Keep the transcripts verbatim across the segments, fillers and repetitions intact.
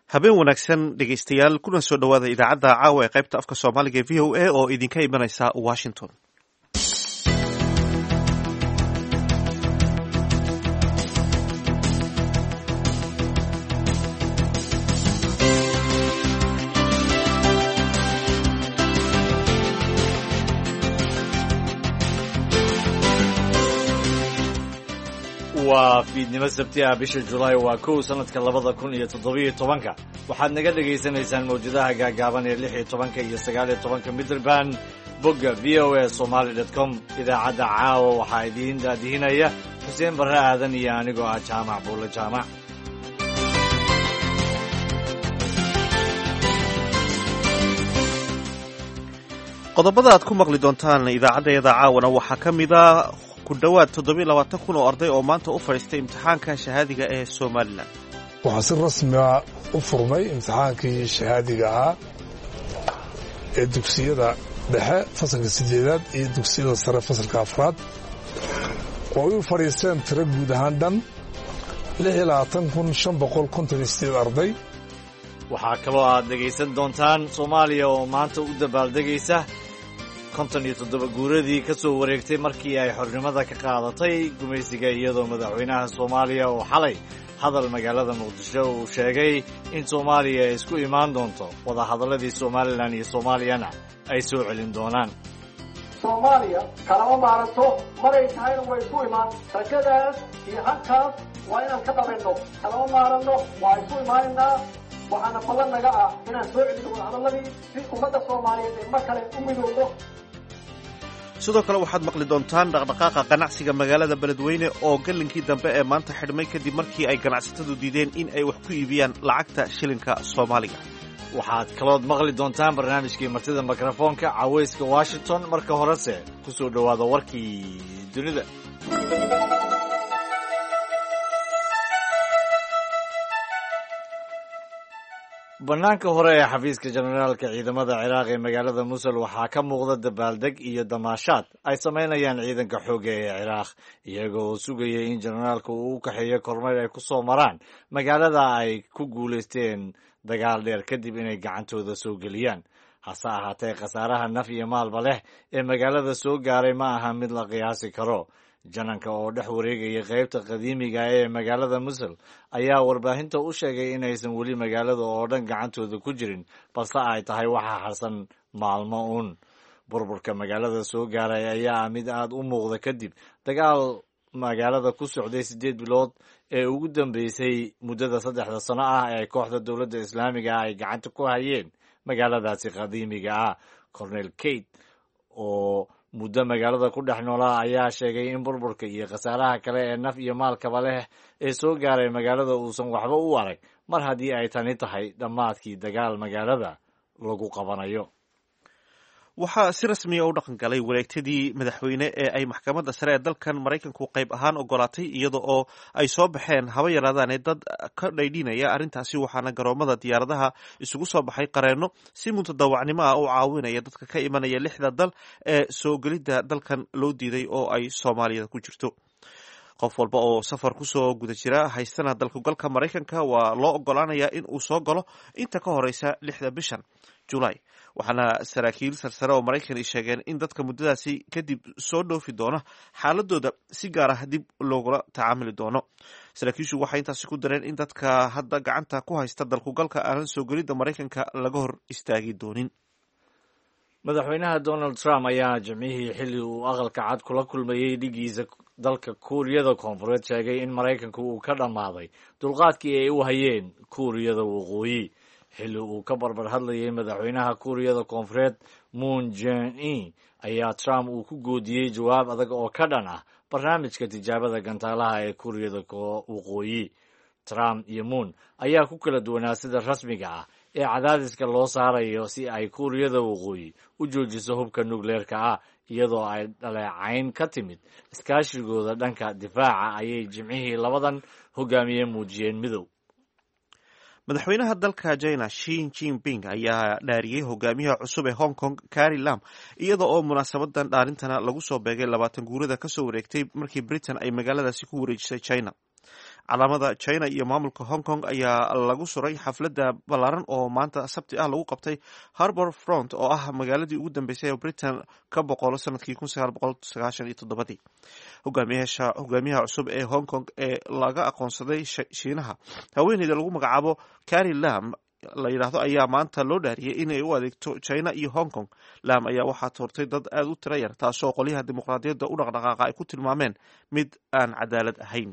habeen wanaagsan dhegaystayaal kuna soo dhowaada idaacadda caawa ee qaybta afka soomaaliga ee v o a oo idinka imanaysa washington. waa fiidnimo sabti ah bisha julaay waa kow sanadka labada kun iyo toddobiyo tobanka waxaad naga dhagaysanaysaan mawjadaha gaagaaban ee lix iyo tobanka iyo sagaal iyo tobanka midrband bogga v o a somaly dot com idaacadda caawa waxaa idiin daadihinaya xuseen barre aadan iyo anigoo ah jaamac buulle jaamac qodobada aad ku maqli doontaan idaacaddayada caawana waxaa ka mid a ku dhowaad toddobiyo labaatan kun oo arday oo maanta u fadhiistay imtixaanka shahaadiga ee somalilan waxaa si rasmiga u furmay imtixaankii shahaadiga ahaa ee dugsiyada dhexe fasalka sideedaad iyo dugsiyada sare fasalka afraad oo ay u fadhiisteen tiro guud ahaan dhan lix iyo labaatan kun shan boqol konton iyo sideed arday waxaa kaloo aad dhegaysan doontaan soomaaliya oo maanta u dabaaldegaysa konton iyo toddoba guuradii ka soo wareegtay markii ay xornimada ka qaadatay gumaysiga iyadoo madaxweynaha soomaaliya oo xalay hadal magaalada muqdisho uu sheegay in soomaaliya ay isku imaan doonto wadahadalladii somalilan iyo soomaaliyana ay soo celin doonaan soomaaliya kalama maaranto maray tahayna way isku imaan rajadaas iyo halkaas waa inaan ka dhabayno kalama maaranno waa isku imaanaynaa waxaana ballan naga ah inaan soo celino wadahadalladii si ummadda soomaaliyeed ay mar kale u midowdo. sidoo kale waxaad maqli doontaan dhaqdhaqaaqa ganacsiga magaalada beledweyne oo gallinkii dambe ee maanta xidhmay kadib markii ay ganacsatadu diideen in ay wax ku iibiyaan lacagta shilinka soomaaliga. waxaad kalood maqli doontaan barnaamijkii martida mikrofoonka cawayska washington marka horese ku soo dhowaada warkii dunida. bannaanka hore ee xafiiska generaalka ciidamada ciraaq ee magaalada musul waxaa ka muuqda dabaaldeg iyo damaashaad ay samaynayaan ciidanka xoogga ee ciraaq iyagoo sugayay in generaalka uu u kaxeeyo kormeyl ay ku soo maraan magaalada ay ku guulaysteen dagaal dheer kadib inay gacantooda soo geliyaan hase ahaatee khasaaraha naf iyo maalba leh ee magaalada soo gaaray ma aha mid la qiyaasi karo. jananka oo dhex wareegaya qaybta qadiimiga ee magaalada musul ayaa warbaahinta u sheegay inaysan weli magaalada oo dhan gacantooda ku jirin balse ay tahay waxa harsan maalmo uun. burburka magaalada soo gaaray ayaa ah mid aad u muuqda kadib dagaal magaalada ku socday siddeed bilood ee ugu dambeysay muddada saddexda sano ah ee kooxda dowladda islaamiga ah ay gacanta ku hayeen magaaladaasi qadiimiga ah. cornel kate oo muddo magaalada ku dhex noolaa ayaa sheegay in burburka iyo khasaaraha kale ee naf iyo maalkaba leh ee soo gaaray magaalada uusan waxba u arag mar haddii ay tani tahay dhammaadkii dagaal magaalada lagu qabanayo. waxaa si rasmiya u dhaqan galay wareegtadii madaxweyne ee ay maxkamadda sare ee dalkan maraykanku qayb ahaan ogolaatay iyada oo ay soo baxeen haba yaraadaane dad ka dhaydhinaya arrintaasi waxaana garoomada diyaaradaha isugu soo baxay qareenno si mutadawacnimo ah u caawinaya dadka ka imanaya lixda dal ee soo gelidda dalkan loo diiday oo ay soomaaliyada ku jirto. qof walba oo safar kusoo guda jira haystana dalkugalka maraykanka waa loo ogolaanayaa in uu soo galo inta ka horeysa lixda bishan julaay waxaana saraakiil sarsare oo maraykan ay sheegeen in dadka muddadaasi kadib soo dhoofi doona xaaladooda si gaar ah dib loogula tacaamuli doono. saraakiishu waxay intaasi ku dareen in dadka hadda gacanta ku haysta dalkugalka aanan soo gelidda maraykanka laga hor istaagi doonin. madaxweynaha donald trump ayaa jimcihii xilli uu aqalka cad kula kulmayey dhigiisa dalka kuuriyada koonfureed sheegay in maraykanku uu ka dhammaaday dulqaadkii ay u hayeen kuuriyada waqooyi xilli uu ka barbar hadlayay madaxweynaha kuuriyada koonfureed moon jae-in ayaa trump uu ku goodiyey jawaab adag oo ka dhan ah barnaamijka tijaabada gantaalaha ee kuuriyada waqooyi. trump iyo moon ayaa ku kala duwanaa sida rasmiga ah ee cadaadiska loo saarayo si ay kuuriyada waqooyi u joojiso hubka nukleerka ah iyadoo ay dhaleecayn ka timid iskaashigooda dhanka difaaca ayay jimcihii labadan hogaamiye muujiyeen midow. madaxweynaha dalka china shi jinping ayaa dhaariyey hogaamiyaha cusub ee hong kong carrie lam iyada oo munaasabadan dhaarintana lagu soo beegay labaatan guurada kasoo wareegtay markii britain ay magaaladaasi ku wareejisay china. calaamada china iyo maamulka hong kong ayaa lagu suray xafladda ballaaran oo maanta sabti ah lagu qabtay harbor front oo ah magaaladii ugu dambeysay ee britain ka boqolo sanadkii kun sagaal boqol sagaashan iyo toddobadii hogaamiyaha cusub ee hong kong ee laga aqoonsaday shiinaha haweeneyda lagu magacaabo Carrie Lam la yidhaahdo ayaa maanta loo dhaariyey inay u adeegto china iyo hong kong. Lam ayaa waxaa toortay dad aada u tiro yar taasoo qolyaha dimuqraadiyadda u dhaqdhaqaaqa ay ku tilmaameen mid aan cadaalad ahayn.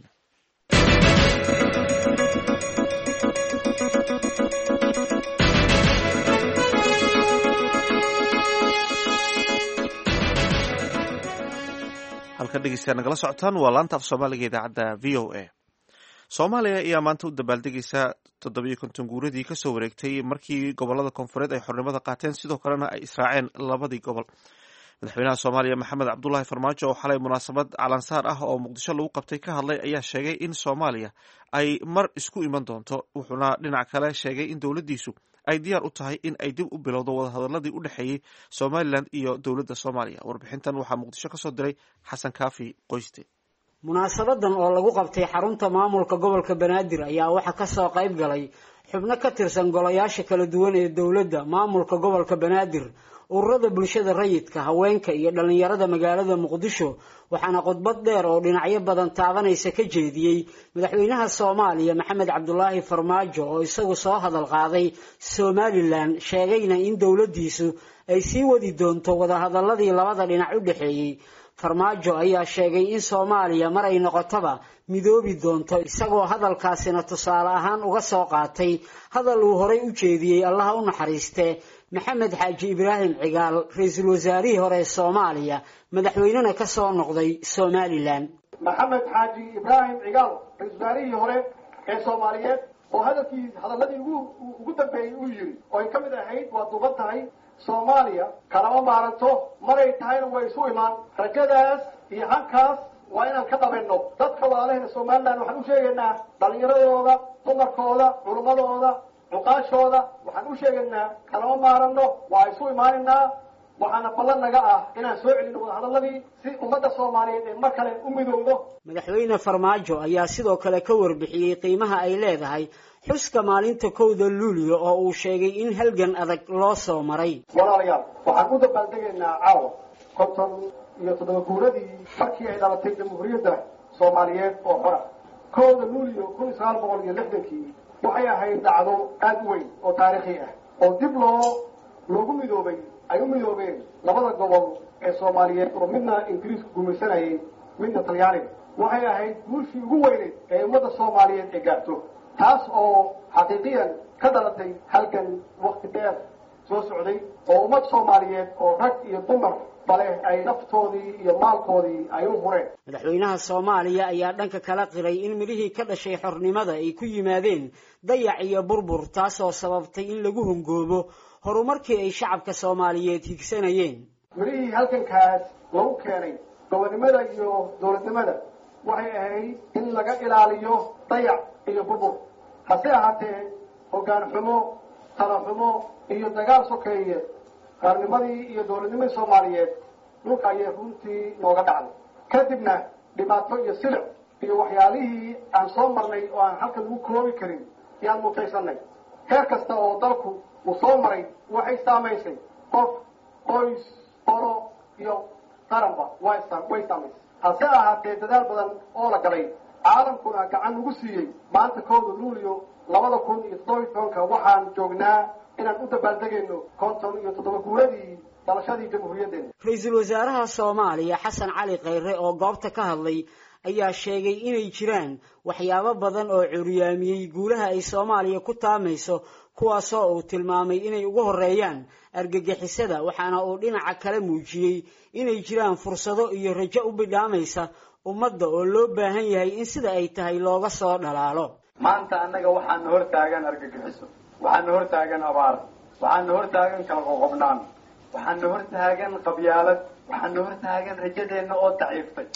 halka dhegeystayaal nagala socotaan waa laanta af soomaaliga idaacadda v o a. Soomaaliya ayaa maanta u dabaaldegaysa toddobiyo konton guuradii kasoo wareegtay markii gobolada koonfureed ay xornimada qaateen, sidoo kalena ay israaceen labadii gobol. madaxweynaha Soomaaliya Maxamed Cabdullaahi Farmaajo oo xalay munaasabad calansaar ah oo Muqdisho lagu qabtay ka hadlay ayaa sheegay in Soomaaliya ay mar isku iman doonto, wuxuuna dhinac kale sheegay in dowladdiisu ay diyaar u tahay in ay dib u bilowdo wadahadaladii u dhexeeyey Somaliland iyo dowladda Soomaaliya. Warbixintan waxaa Muqdisho ka soo diray Xasan Kaafi Qoyste. munaasabadan oo lagu qabtay xarunta maamulka gobolka Banaadir ayaa waxa ka soo qayb galay xubno ka tirsan golayaasha kala duwan ee dowladda, maamulka gobolka Banaadir, ururada bulshada rayidka, haweenka iyo dhalinyarada magaalada Muqdisho. waxaana khudbad dheer oo dhinacyo badan taabanaysa ka jeediyey madaxweynaha Soomaaliya Maxamed Cabdullaahi Farmaajo oo isagu soo hadal qaaday Somaliland, sheegayna in dowladdiisu ay sii wadi doonto wadahadaladii labada dhinac u dhaxeeyay. Farmaajo ayaa sheegay in Soomaaliya mar ay noqotaba midoobi doonto, isagoo hadalkaasina tusaale ahaan uga soo qaatay hadal uu horay u jeediyey Allaha u naxariistee Maxamed Xaaji Ibraahim Cigaal, ra'iisul wasaarihii hore ee Soomaaliya, madaxweynena ka soo noqday Somaliland. Maxamed Xaaji Ibraahim Cigaal, ra'iisul wasaarihii hore ee Soomaaliyeed, oo hadalkii hadaladii ugu ugu dambeeyay uu yiri oo ay kamid ahayd waa duuban tahay Soomaaliya kalama maaranto maray tahayna way isu imaan. rajadaas iyo hankaas waa inaan ka dhabayno. dadka walaalaheena Somaliland waxaan u sheegaynaa dhalinyaradooda, dumarkooda, culumadooda, cuqaashooda, waxaan u sheegaynaa kalama maaranno, waa isu imaanaynaa. waxaana ballan naga ah inaan soo celino wadahadaladii si ummadda Soomaaliyeed ee mar kale u midowdo. madaxweyne Farmaajo ayaa sidoo kale ka warbixiyey qiimaha ay leedahay xuska maalinta kowda Luulyo oo uu sheegay in halgan adag loo soo maray. walaalayaal waxaan u dabaaldegaynaa caawa konton iyo toddoba guuradii markii ay dhalatay jamhuuriyadda Soomaaliyeed oo xora. kowda Luulyo kun iyo sagaal boqol iyo lixdankii waxay ahayd dhacdo aad u weyn oo taariikhi ah oo dib loo loogu midoobay ay u midoobeen labada gobol ee Soomaaliyeed oo midna Ingiriisku gumaysanayay midna Talyaaniga. waxay ahayd guushii ugu weyneed ee ummadda Soomaaliyeed ee gaarto, taas oo xaqiiqiyan ka dhalatay halgan waqti dheer soo socday oo ummad Soomaaliyeed oo rag iyo dumar bale ay naftoodii iyo maalkoodii ay u hureen. madaxweynaha Soomaaliya ayaa dhanka kala qiray in midhihii ka dhashay xornimada ay ku yimaadeen dayac iyo burbur, taasoo sababtay in lagu hungoobo horumarkii ay shacabka Soomaaliyeed higsanayeen. midhihii halgankaas lagu keenay gobonimada iyo dowladnimada waxay ahayd in laga ilaaliyo dayac iyo burbur. hase ahaatee hoggaan xumo, talo xumo iyo dagaal sokeeye qaarnimadii iyo dowladnimadii Soomaaliyeed dhulka ayay runtii nooga dhacday. kadibna dhibaato iyo silic iyo waxyaalihii aan soo marnay oo aan halka lagu koobi karin yaan mutaysanay. heer kasta oo dalku uu soo maray waxay saamaysay qof, qoys, qolo iyo qaranba way saamaysay. hase ahaatee dadaal badan oo la galay caalamkuna gacan ugu siiyey. maanta kowda Luulyo labada kun iyo toddoba iyo tobanka waxaan joognaa inaan u dabaaldegayno konton iyo toddoba guuradii dhalashadii jamhuuriyaddeena. ra'iisul wasaaraha Soomaaliya Xasan Cali Khayre oo goobta ka hadlay ayaa sheegay inay jiraan waxyaabo badan oo curyaamiyey guulaha ay Soomaaliya ku taamayso, kuwaasoo uu tilmaamay inay ugu horeeyaan argagixisada. waxaana uu dhinaca kale muujiyey inay jiraan fursado iyo rajo u bidhaamaysa ummadda oo loo baahan yahay in sida ay tahay looga soo dhalaalo. maanta annaga waxaana hor taagan argagixiso, waxaana hor taagan abaar, waxaana hor taagan kala qoqobnaan, waxaana hor taagan qabyaalad, waxaana hor taagan rajadeenna oo daciiftay.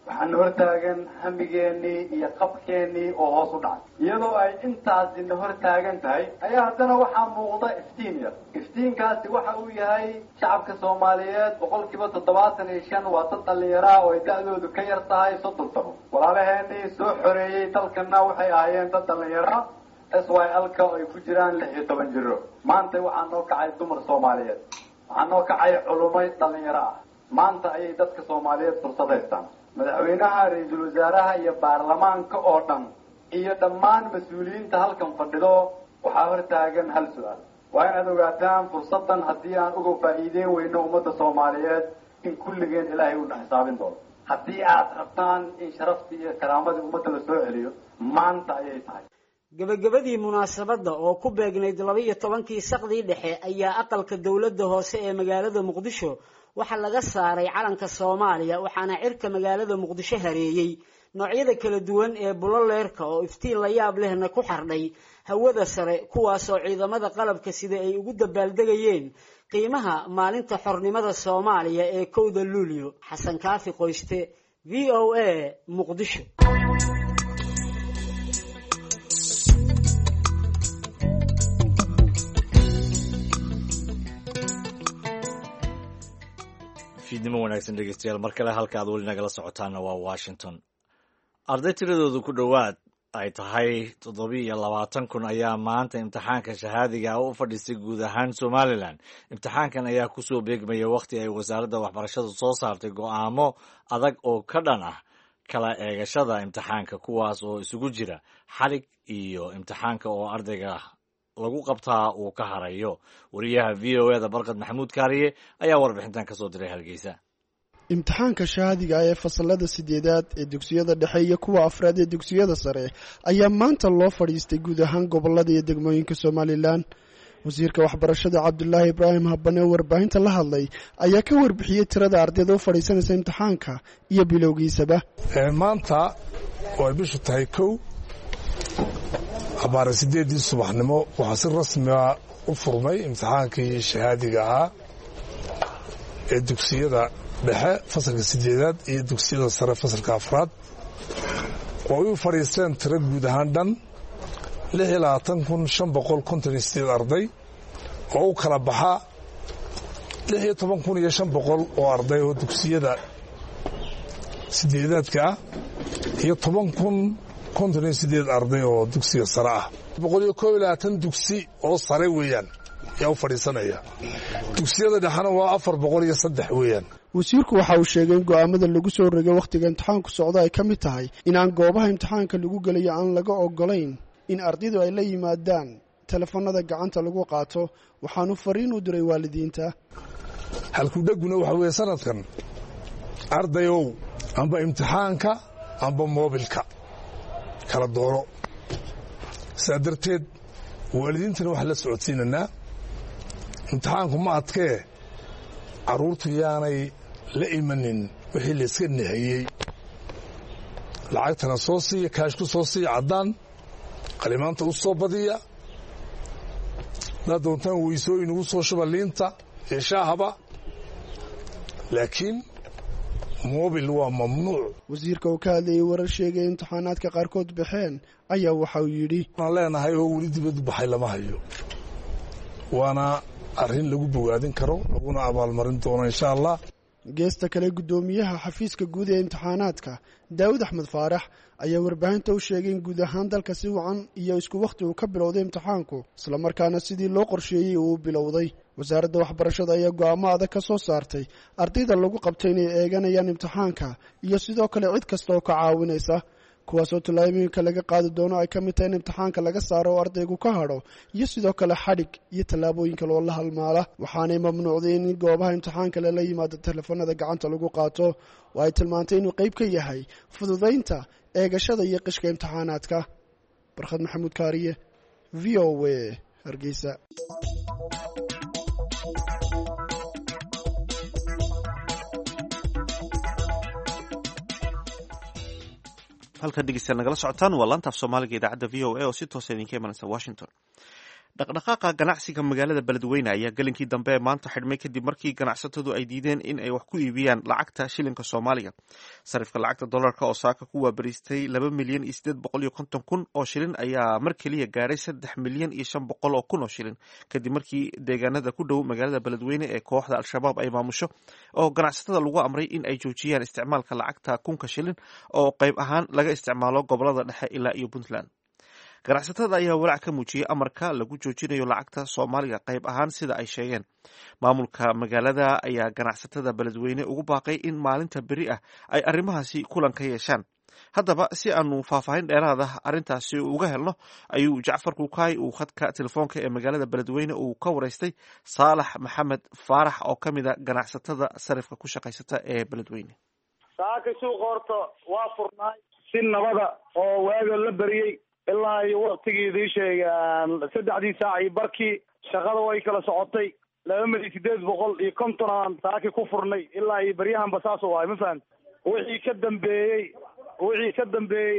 waxaana hortaagan hamigeenii iyo qabkeenii oo hoos u dhacay. iyadoo ay intaasina hortaagan tahay ayaa haddana waxaa muuqda iftiin yar. iftiinkaasi waxa uu yahay shacabka soomaaliyeed boqolkiiba toddobaatan iyo shan waa dad dhallinyaraa oo ay da-doodu ka yar tahay soddon sano. walaalaheenii soo xoreeyey dalkana waxay ahaayeen dad dhallinyara s y l-ka oo ay ku jiraan lix iyo toban jiro. maanta waxaa noo kacay dumar soomaaliyeed, waxaa noo kacay culumay dhallinyaro ah. maanta ayay dadka soomaaliyeed fursad haystaan. madaxweynaha, ra-iisul wasaaraha iyo baarlamaanka oo dhan iyo dhammaan mas-uuliyiinta halkan fadhido waxaa hortaagan hal su-aal. waa inaad ogaataan fursaddan haddii aan uga faa'iideyn weyno ummadda soomaaliyeed in kulligeen ilaahay uuna xisaabin doono. haddii aad rabtaan in sharaftii iyo karaamadii ummadda la soo celiyo maanta ayay tahay. gabagabadii munaasabadda oo ku beegnayd laba iyo tobankii saqdii dhexe ayaa aqalka dowladda hoose ee magaalada muqdisho waxaa laga saaray calanka soomaaliya, waxaana cirka magaalada muqdisho hareeyey noocyada kala duwan ee buloleerka oo iftiin la yaab lehna ku xardhay hawada sare, kuwaasoo ciidamada qalabka sida ay ugu dabaaldegayeen qiimaha maalinta xornimada soomaaliya ee kowda luulyo. xasan kaafi qoyste, v o a, muqdisho. fiidnimo wanaagsan dhegeystayaal, mar kale halka aad weli nagala socotaana waa Washington. arday tiradoodu ku dhowaad ay tahay toddobiyo iyo labaatan kun ayaa maanta imtixaanka shahaadiga u fadhiistay guud ahaan Somaliland. imtixaankan ayaa kusoo beegmaya wakhti ay wasaaradda waxbarashadu soo saartay go'aamo adag oo ka dhan ah kala eegashada imtixaanka, kuwaas oo isugu jira xalig iyo imtixaanka oo ardayga lagu qabtaa uu ka harayo. wariyaha v o eda barqad maxamuud kaariye ayaa warbixintan ka soo diray Hargeysa. imtixaanka shahaadiga ee fasalada sideedaad ee dugsiyada dhexe iyo kuwa afraad ee dugsiyada sare ayaa maanta loo fadhiistay guud ahaan gobolada iyo degmooyinka Somalilan. wasiirka waxbarashada Cabdullaahi Ibraahim Habane oo warbaahinta la hadlay ayaa ka warbixiyey tirada ardayda u fadhiisanaysa imtixaanka iyo bilowgiisaba. maanta oo ay bishu tahay kow abaara sideedii subaxnimo waxaa si rasmi ah u furmay imtixaankii shahaadiga ahaa ee dugsiyada dhexe fasalka sideedaad iyo dugsiyada sare fasalka afraad oo ay u fadhiisteen tiro guud ahaan dhan lix iyo labaatan kun shan boqol konton iyo sideed arday oo u kala baxa lix iyo toban kun iyo shan boqol oo arday oo dugsiyada sideedaadka ah iyo toban kun konton iyo sideed arday oo dugsiga sare ah. boqol iyo koob iyo labaatan dugsi oo sare weeyaan yaa u fadhiisanaya. dugsiyada dhexena waa afar boqol iyo saddex weeyaan. wasiirku waxa uu sheegay in go'aamada lagu soo rogay wakhtiga imtixaanku socdo ay ka mid tahay in aan goobaha imtixaanka lagu gelayo aan laga ogolayn in ardaydu ay la yimaadaan telefoonada gacanta lagu qaato, waxaanu fariin u diray waalidiinta. halkudheguna waxa weeye sanadkan ardayow amba imtixaanka amba moobilka kala dooro. saa darteed waalidiintana waxaa la socodsiinanaa imtixaanku ma adkee carruurtu yaanay la imanin wixii la iska nahayey. lacagtana soo siiya, kaashku soo siiya caddaan, qalimaanta u soo badiya, haddaad doontaan weysooyin ugu soo shuba liinta iyo shaahaba, laakiin moobil waa mamnuuc. wasiirka oo ka hadlayay warar sheegay imtixaanaadka qaarkood baxeen ayaa waxa uu yidhi waan leenahay oo weli dibaddu baxay lama hayo, waana arrin lagu bogaadin karo laguna abaalmarin doono insha allah. geesta kale guddoomiyaha xafiiska guud ee imtixaanaadka daawud axmed faarax ayaa warbaahinta u sheegay in guud ahaan dalka si wacan iyo isku wakhti uu ka bilowday imtixaanku, islamarkaana sidii loo qorsheeyey uu bilowday. wasaaradda waxbarashada ayaa go'aamo adag ka soo saartay ardayda lagu qabtay inay eeganayaan imtixaanka iyo sidoo kale cid kasta oo ka caawinaysa, kuwaasoo tallaabooyinka laga qaadi doono ay ka mid tahay in imtixaanka laga saaro oo ardaygu ka hadho iyo sidoo kale xadhig iyo tallaabooyin kale oo la halmaala. waxaanay mamnuucday in goobaha imtixaanka lala yimaado telefoonada gacanta lagu qaato, oo ay tilmaantay inuu qayb ka yahay fududaynta eegashada iyo qishka imtixaanaadka. barkhad maxamuud kaariye, v o a, Hargeysa. halkan dhegeystayaal nagala socotaan waa laanta af soomaaliga idaacadda v o a oo si toosa idinka imanaysa Washington. dhaqdhaqaaqa ganacsiga magaalada beledweyne ayaa gelinkii dambe maanta xidhmay kadib markii ganacsatadu ay diideen in ay wax ku iibiyaan lacagta shilinka soomaaliga. sarifka lacagta dollarka oo saaka ku waabariistay laba milyan iyo sideed boqol iyo konton kun oo shilin ayaa mar keliya gaaray saddex milyan iyo shan boqol oo kun oo shilin kadib markii deegaanada ku dhow magaalada beledweyne ee kooxda al-shabaab ay maamusho oo ganacsatada lagu amray in ay joojiyaan isticmaalka lacagta kunka shilin oo qayb ahaan laga isticmaalo gobolada dhexe ilaa iyo puntland. ganacsatada ayaa walaac ka muujiyey amarka lagu joojinayo lacagta soomaaliga qayb ahaan sida ay sheegeen. maamulka magaalada ayaa ganacsatada beledweyne ugu baaqay in maalinta beri ah ay arrimahaasi kulan ka yeeshaan. haddaba si aanu faahfaahin dheeraada arrintaasi uga helno ayuu jacfar kukaay uu khadka telefoonka ee magaalada beledweyne uu ka waraystay saalax maxamed faarax oo ka mid a ganacsatada sarifka ku shaqaysata ee beledweyne. saaka suuqa horta waa furnaay si nabada oo waaga la beriyey ilaa iyo waktigiidii sheegaan saddexdii saac iyo barkii shaqada way kala socotay laba milyan sideed boqol iyo konton aan saaki ku furnay ilaa iyo beryahanba saas u ahay ma fahamti. wixii ka dambeeyey wixii ka dambeeyey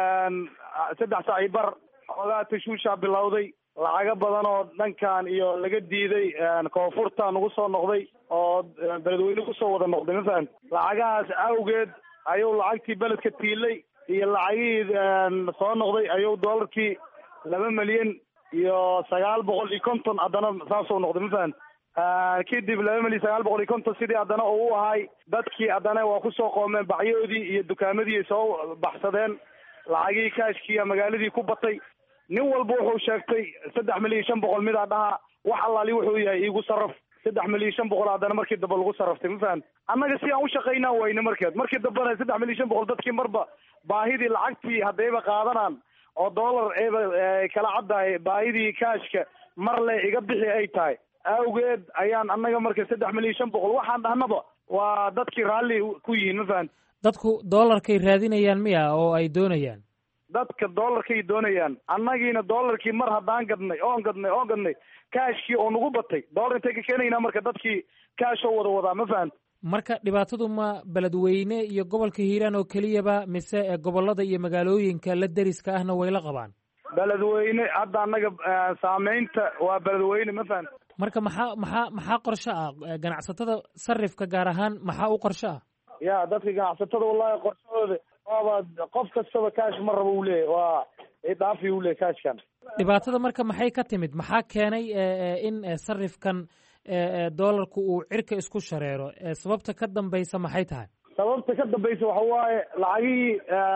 saddex saac iyo bar xoogaa tashuushaa bilowday lacago badan oo dhankan iyo laga diiday koonfurta nagu soo noqday oo beledweyne kusoo wada noqday ma fahamti. lacagahaas awgeed ayuu lacagtii beledka tiilay iyo lacagihii soo noqday ayuu doolarkii laba milyan iyo sagaal boqol iyo konton haddana saasuu noqday ma fahamti. kadib laba milyan sagaal boqol iyo konton sidii haddana uu ahay dadkii haddana waa kusoo qoomeen bacyoodii iyo dukaamadii soo baxsadeen lacagihii kaashkiiya magaaladii ku batay. nin walba wuxuu sheegtay saddex milyan shan boqol midaa dhaha wax allaali wuxuu yahay iigu saraf saddex milyan shan boqol haddana markii dambe lagu saraftay ma fahamti. annaga si aan u shaqaynaa wayne markeed markii dambena saddex milyan shan boqol dadkii marba baahidii lacagtii haddayba qaadanaan oo dollar eeba kala caddahay baahidii kaashka mar le iga bixi ay tahay awgeed ayaan annaga marka saddex milyan shan boqol waxaan dhahnaba waa dadkii raalli ku yihiin ma fahamti. dadku dollarkay raadinayaan miya oo ay doonayaan dadka dollarkay doonayaan annagiina dollarkii mar haddaan gadnay oon gadnay oon gadnay kaashkii oo nagu batay dollar intay ka keenaynaa marka dadkii kaashoo wada wadaa ma fahamti. marka dhibaatadu ma beledweyne iyo gobolka hiiraan oo keliyaba mise gobolada iyo magaalooyinka la deriska ahna way la qabaan? beledweyne hadda annaga saameynta waa beledweyne ma fahamti. marka maxaa maxaa maxaa qorsho ah ganacsatada sarifka gaar ahaan maxaa u qorsho ah? ya dadka ganacsatada wallahi qorshahooda waaba qof kastaba kaash ma rabo uu leeyahy waa idhaafi uu leeyahy kaashkan. dhibaatada marka maxay ka timid maxaa keenay in sarifkan dollarku uu cirka isku shareero sababta ka dambaysa maxay tahay? sababta ka dambaysa waxa waaye lacagihii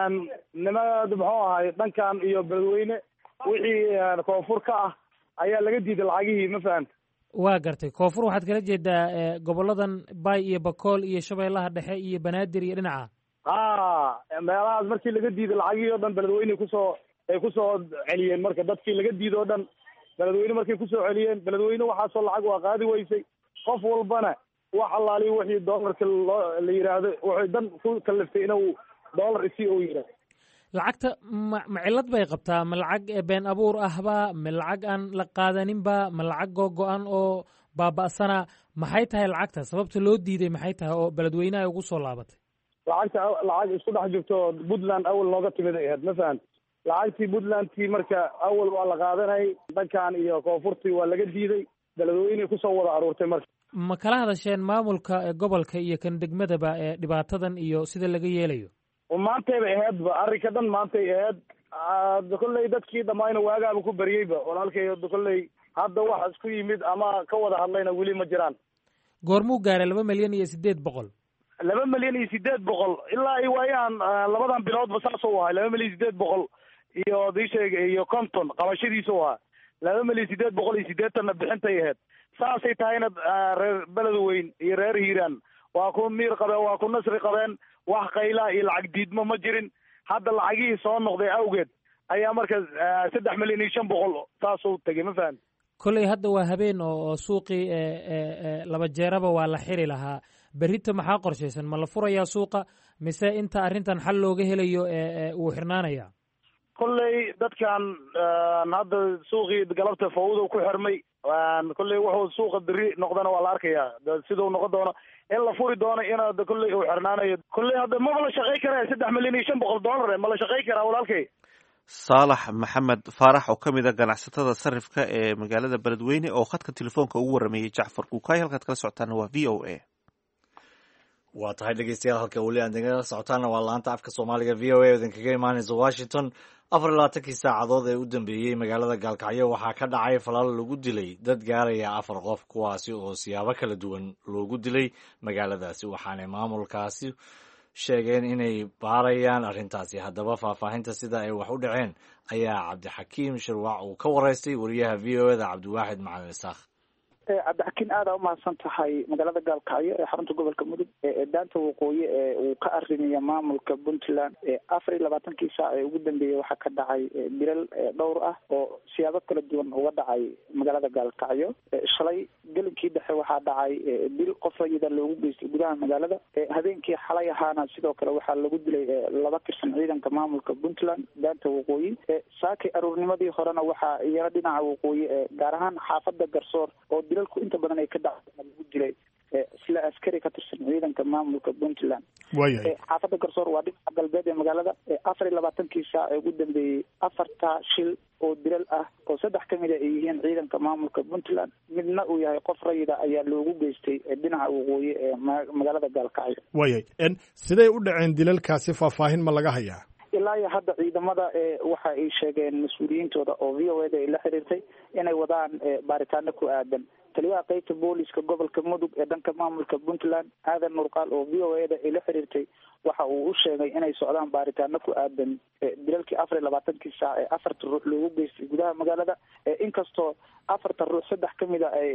nimada muxuu ahay dhankan iyo beledweyne wixii koonfur ka ah ayaa laga diiday lacagihii ma fahamti. waa gartay koonfur waxaad kala jeedaa goboladan bay iyo bakool iyo shabeellaha dhexe iyo banaadir iyo dhinaca a meelahaas markii laga diiday lacagihii o dhan beledweyne kusoo ay kusoo celiyeen marka dadkii laga diiday o dhan beledweyne markay kusoo celiyeen beledweyne waxaasoo lacag waa qaadi weysay qof walbana wax allaali wixii dollarka loo la yidhaahdo wuxuu dan ku kaliftay inuu dollar isii oo yidhaahdo. lacagta ma ma cillad bay qabtaa ma lacag been abuur ahba ma lacag aan la qaadaninba ma lacag googo-an oo baaba'sana maxay tahay lacagta sababta loo diiday maxay tahay oo beledweyne ay ugu soo laabatay? lacagta lacag isku dhex jirto puntland awal nooga timid ay ahayd ma fahamti. lacagtii puntlandkii marka awal waa la qaadanayay dhankan iyo koonfurtii waa laga diiday beledweyne kusoo wada aruurtay marka. ma kala hadasheen maamulka gobolka iyo kan degmadaba ee dhibaatadan iyo sida laga yeelayo? maantayba aheedba arrinka dhan maantay aheed kolley dadkii dhammaayna waagaaba ku beriyeyba walaalkay kolley hadda wax isku yimid ama ka wada hadlayna weli ma jiraan. goormuu gaaray laba milyan iyo sideed boqol? laba milyan iyo sideed boqol ilaa i waayaan labadan biloodba saas u ahay laba milyan sideed boqol iyo disheeg iyo konton qabashadiisa u ahaa laba milyan sideed boqol iyo sideetanna bixintay aheyd. saasay tahayna reer beledweyn iyo reer hiiraan waa ku miir qabeen waa ku nasri qabeen wax qaylaa iyo lacag diidmo ma jirin. hadda lacagihii soo noqday awgeed ayaa marka saddex milyan iyo shan boqol saasuu tegey ma fahamti. kolley hadda waa habeen oo suuqii laba jeeraba waa la xiri lahaa berrita maxaa qorshaysan ma la furayaa suuqa mise inta arrintan xal looga helayo wuu xirnaanayaa? kolley dadkan hadda suuqii galabta fawda ku xirmay kolley wuxuu suuqa beri noqdana waa la arkayaa siduu noqon doono in la furi doono inaad kolley uu xirnaanayo kolley hadda maba la shaqay karaa saddex milyan iyo shan boqol dollar ma la shaqay karaa walaalkay? saalax maxamed faarax oo ka mid a ganacsatada sarifka ee magaalada beledweyne oo khadka telefoonka ugu warameeyey jacfar kuukay. halkaad kala socotaana waa v o a. waa tahay dhegeystayaal, halka weli aad nagala socotaana waa laanta afka soomaaliga v o a idin kaga imaanaysa washington. afar iyo labaatankii saacadood ee u dambeeyey magaalada gaalkacyo waxaa ka dhacay falal lagu dilay dad gaaraya afar qof, kuwaasi oo siyaabo kala duwan loogu dilay magaaladaasi, waxaanay maamulkaasi sheegeen inay baarayaan arrintaasi. haddaba faahfaahinta sida ay wax u dhaceen ayaa cabdixakiim shirwac uu ka waraystay wariyaha v o eda cabdiwaaxid macalin isaaq. cabdixakiin aada umahadsan tahay. magaalada gaalkacyo ee xarunta gobolka mudug ee daanta waqooyi ee uu ka arimiya maamulka puntland afar iyo labaatankii saac ee ugu dambeeyey waxaa ka dhacay dilal dhowr ah oo siyaabo kala duwan uga dhacay magaalada gaalkacyo. shalay gelinkii dhexe waxaa dhacay dil qof rayida loogu geystay gudaha magaalada. habeenkii xalay ahaana sidoo kale waxaa lagu dilay laba tirsan ciidanka maamulka puntland daanta waqooyi. saakay aroornimadii horena waxaa iyana dhinaca waqooyi gaar ahaan xaafada garsoor oo dilalku inta badan ay ka dhaceen lagu dilay isla askari ka tirsan ciidanka maamulka puntland. waayahay xaafada garsoor waa dhinaca galbeed ee magaalada. afar iyo labaatankii saac ee ugu dambeeyey afarta shil oo dilal ah oo saddex ka mid a ay yihiin ciidanka maamulka puntland, midna uu yahay qof rayida ayaa loogu geystay dhinaca waqooyi ee magaalada gaalkacyo. waayahay siday u dhaceen dilalkaasi, faahfaahin ma laga hayaa? ilaa iyo hadda ciidamada waxa ay sheegeen mas-uuliyiintooda oo v o eda ay la xiriirtay inay wadaan baaritaano ku aadan. taliyaha qeybta booliska gobolka mudug ee dhanka maamulka puntland aadan nurqaal oo v o eda ay la xiriirtay waxa uu u sheegay inay socdaan baaritaano ku aadan dilalkii afar iyo labaatankii saac ee afarta ruux loogu geystay gudaha magaalada. inkastoo afarta ruux saddex ka mid a ay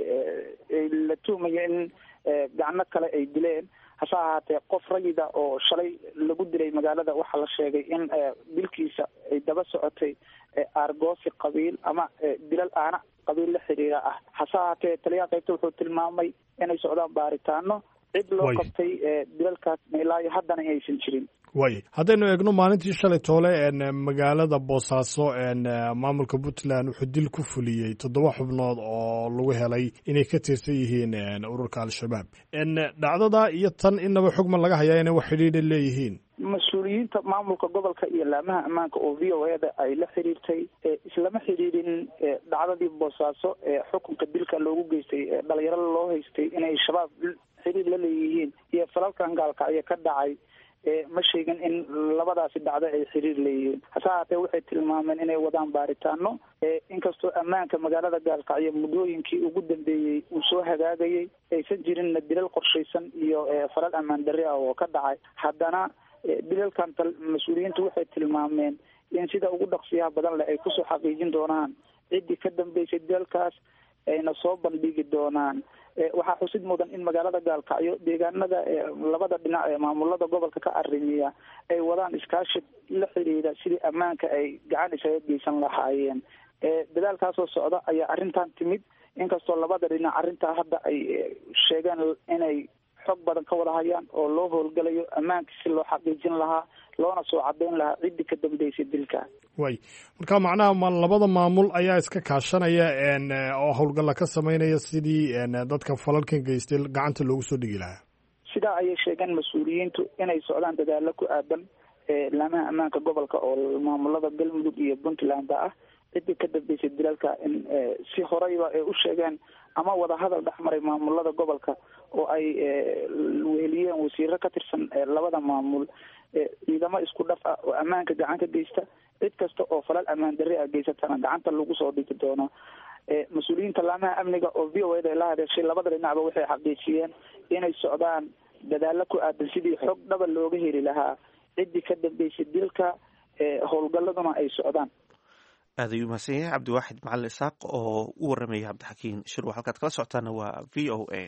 la tuhmayo in gacno kale ay dileen, hase ahaatee qof rayida oo shalay lagu dilay magaalada waxaa la sheegay in dilkiisa ay daba socotay aargoosi qabiil ama dilal aana qabiil la xiriira ah. hase ahaatee taliyaha qaybta wuxuu tilmaamay inay socdaan baaritaano cid loo qabtay dilalkaasna ilaa iyo haddana inaysan jirin. waayay haddaynu eegno maalintii shalay toole magaalada boosaaso maamulka puntland wuxuu dil ku fuliyey toddoba xubnood oo lagu helay inay ka tirsan yihiin ururka al-shabaab. dhacdada iyo tan inaba xugman laga hayaa inay wax xidhiidha leeyihiin. mas-uuliyiinta maamulka gobolka iyo laamaha ammaanka oo v o eda ay la xiriirtay islama xidhiidhin dhacdadii boosaaso ee xukunka dilka loogu geystay dhalinyaro loo haystay inay shabaab xidhiid la leeyihiin iyo falalkan gaalkacyo ka dhacay. ma sheegin in labadaasi dhacdo ay xiriir leeyihiin, hase ahaatee waxay tilmaameen inay wadaan baaritaano. inkastoo ammaanka magaalada gaalkacyo muddooyinkii ugu dambeeyey uu soo hagaagayay aysan jirinna dilal qorshaysan iyo falal ammaan darri ah oo ka dhacay, haddana dilalkan mas-uuliyiintu waxay tilmaameen in sida ugu dhaqsiyaha badan leh ay kusoo xaqiijin doonaan ciddii ka dambeysay dilalkaas ayna soo bandhigi doonaan. waxaa xusid mudan in magaalada gaalkacyo deegaanada labada dhinac ee maamulada gobolka ka arrimiya ay wadaan iskaashi la xiriira sidii ammaanka ay gacan isaga geysan lahaayeen. dadaalkaasoo socda ayaa arrintan timid, inkastoo labada dhinac arrintaa hadda ay sheegeen inay xog badan ka wada hayaan oo loo howlgalayo ammaanka si loo xaqiijin lahaa loona soo cadayn lahaa ciddii ka dambeysay dilka. way marka macnaha ma labada maamul ayaa iska kaashanaya oo howlgalla ka sameynaya sidii dadka falalkan geystay gacanta loogu soo dhigi lahaa. sidaa ayay sheegeen mas-uuliyiintu inay socdaan dadaalo ku aadan laamaha ammaanka gobolka oo maamulada galmudug iyo puntland ah ciddii ka dambeysay dilalka in si horeyba ay u sheegeen ama wadahadal dhex maray maamulada gobolka oo ay weheliyeen wasiiro ka tirsan labada maamul ciidamo isku dhaf ah oo ammaanka gacan ka geysta. cid kasta oo falal ammaan darri ah geysatana gacanta lagu soo dhigi doono. mas-uuliyiinta laamaha amniga oo v o eda la hadashay labada dhinacba waxay xaqiijiyeen inay socdaan dadaalo ku aadan sidii xog dhaba looga heli lahaa ciddii ka dambeysay dilka, howlgalladuna ay socdaan. aad ayuu mahadsan yahay cabdiwaaxid macalin isaaq oo u waramayay cabdixakiin shirwa. halkaad kala socotaana waa v o a.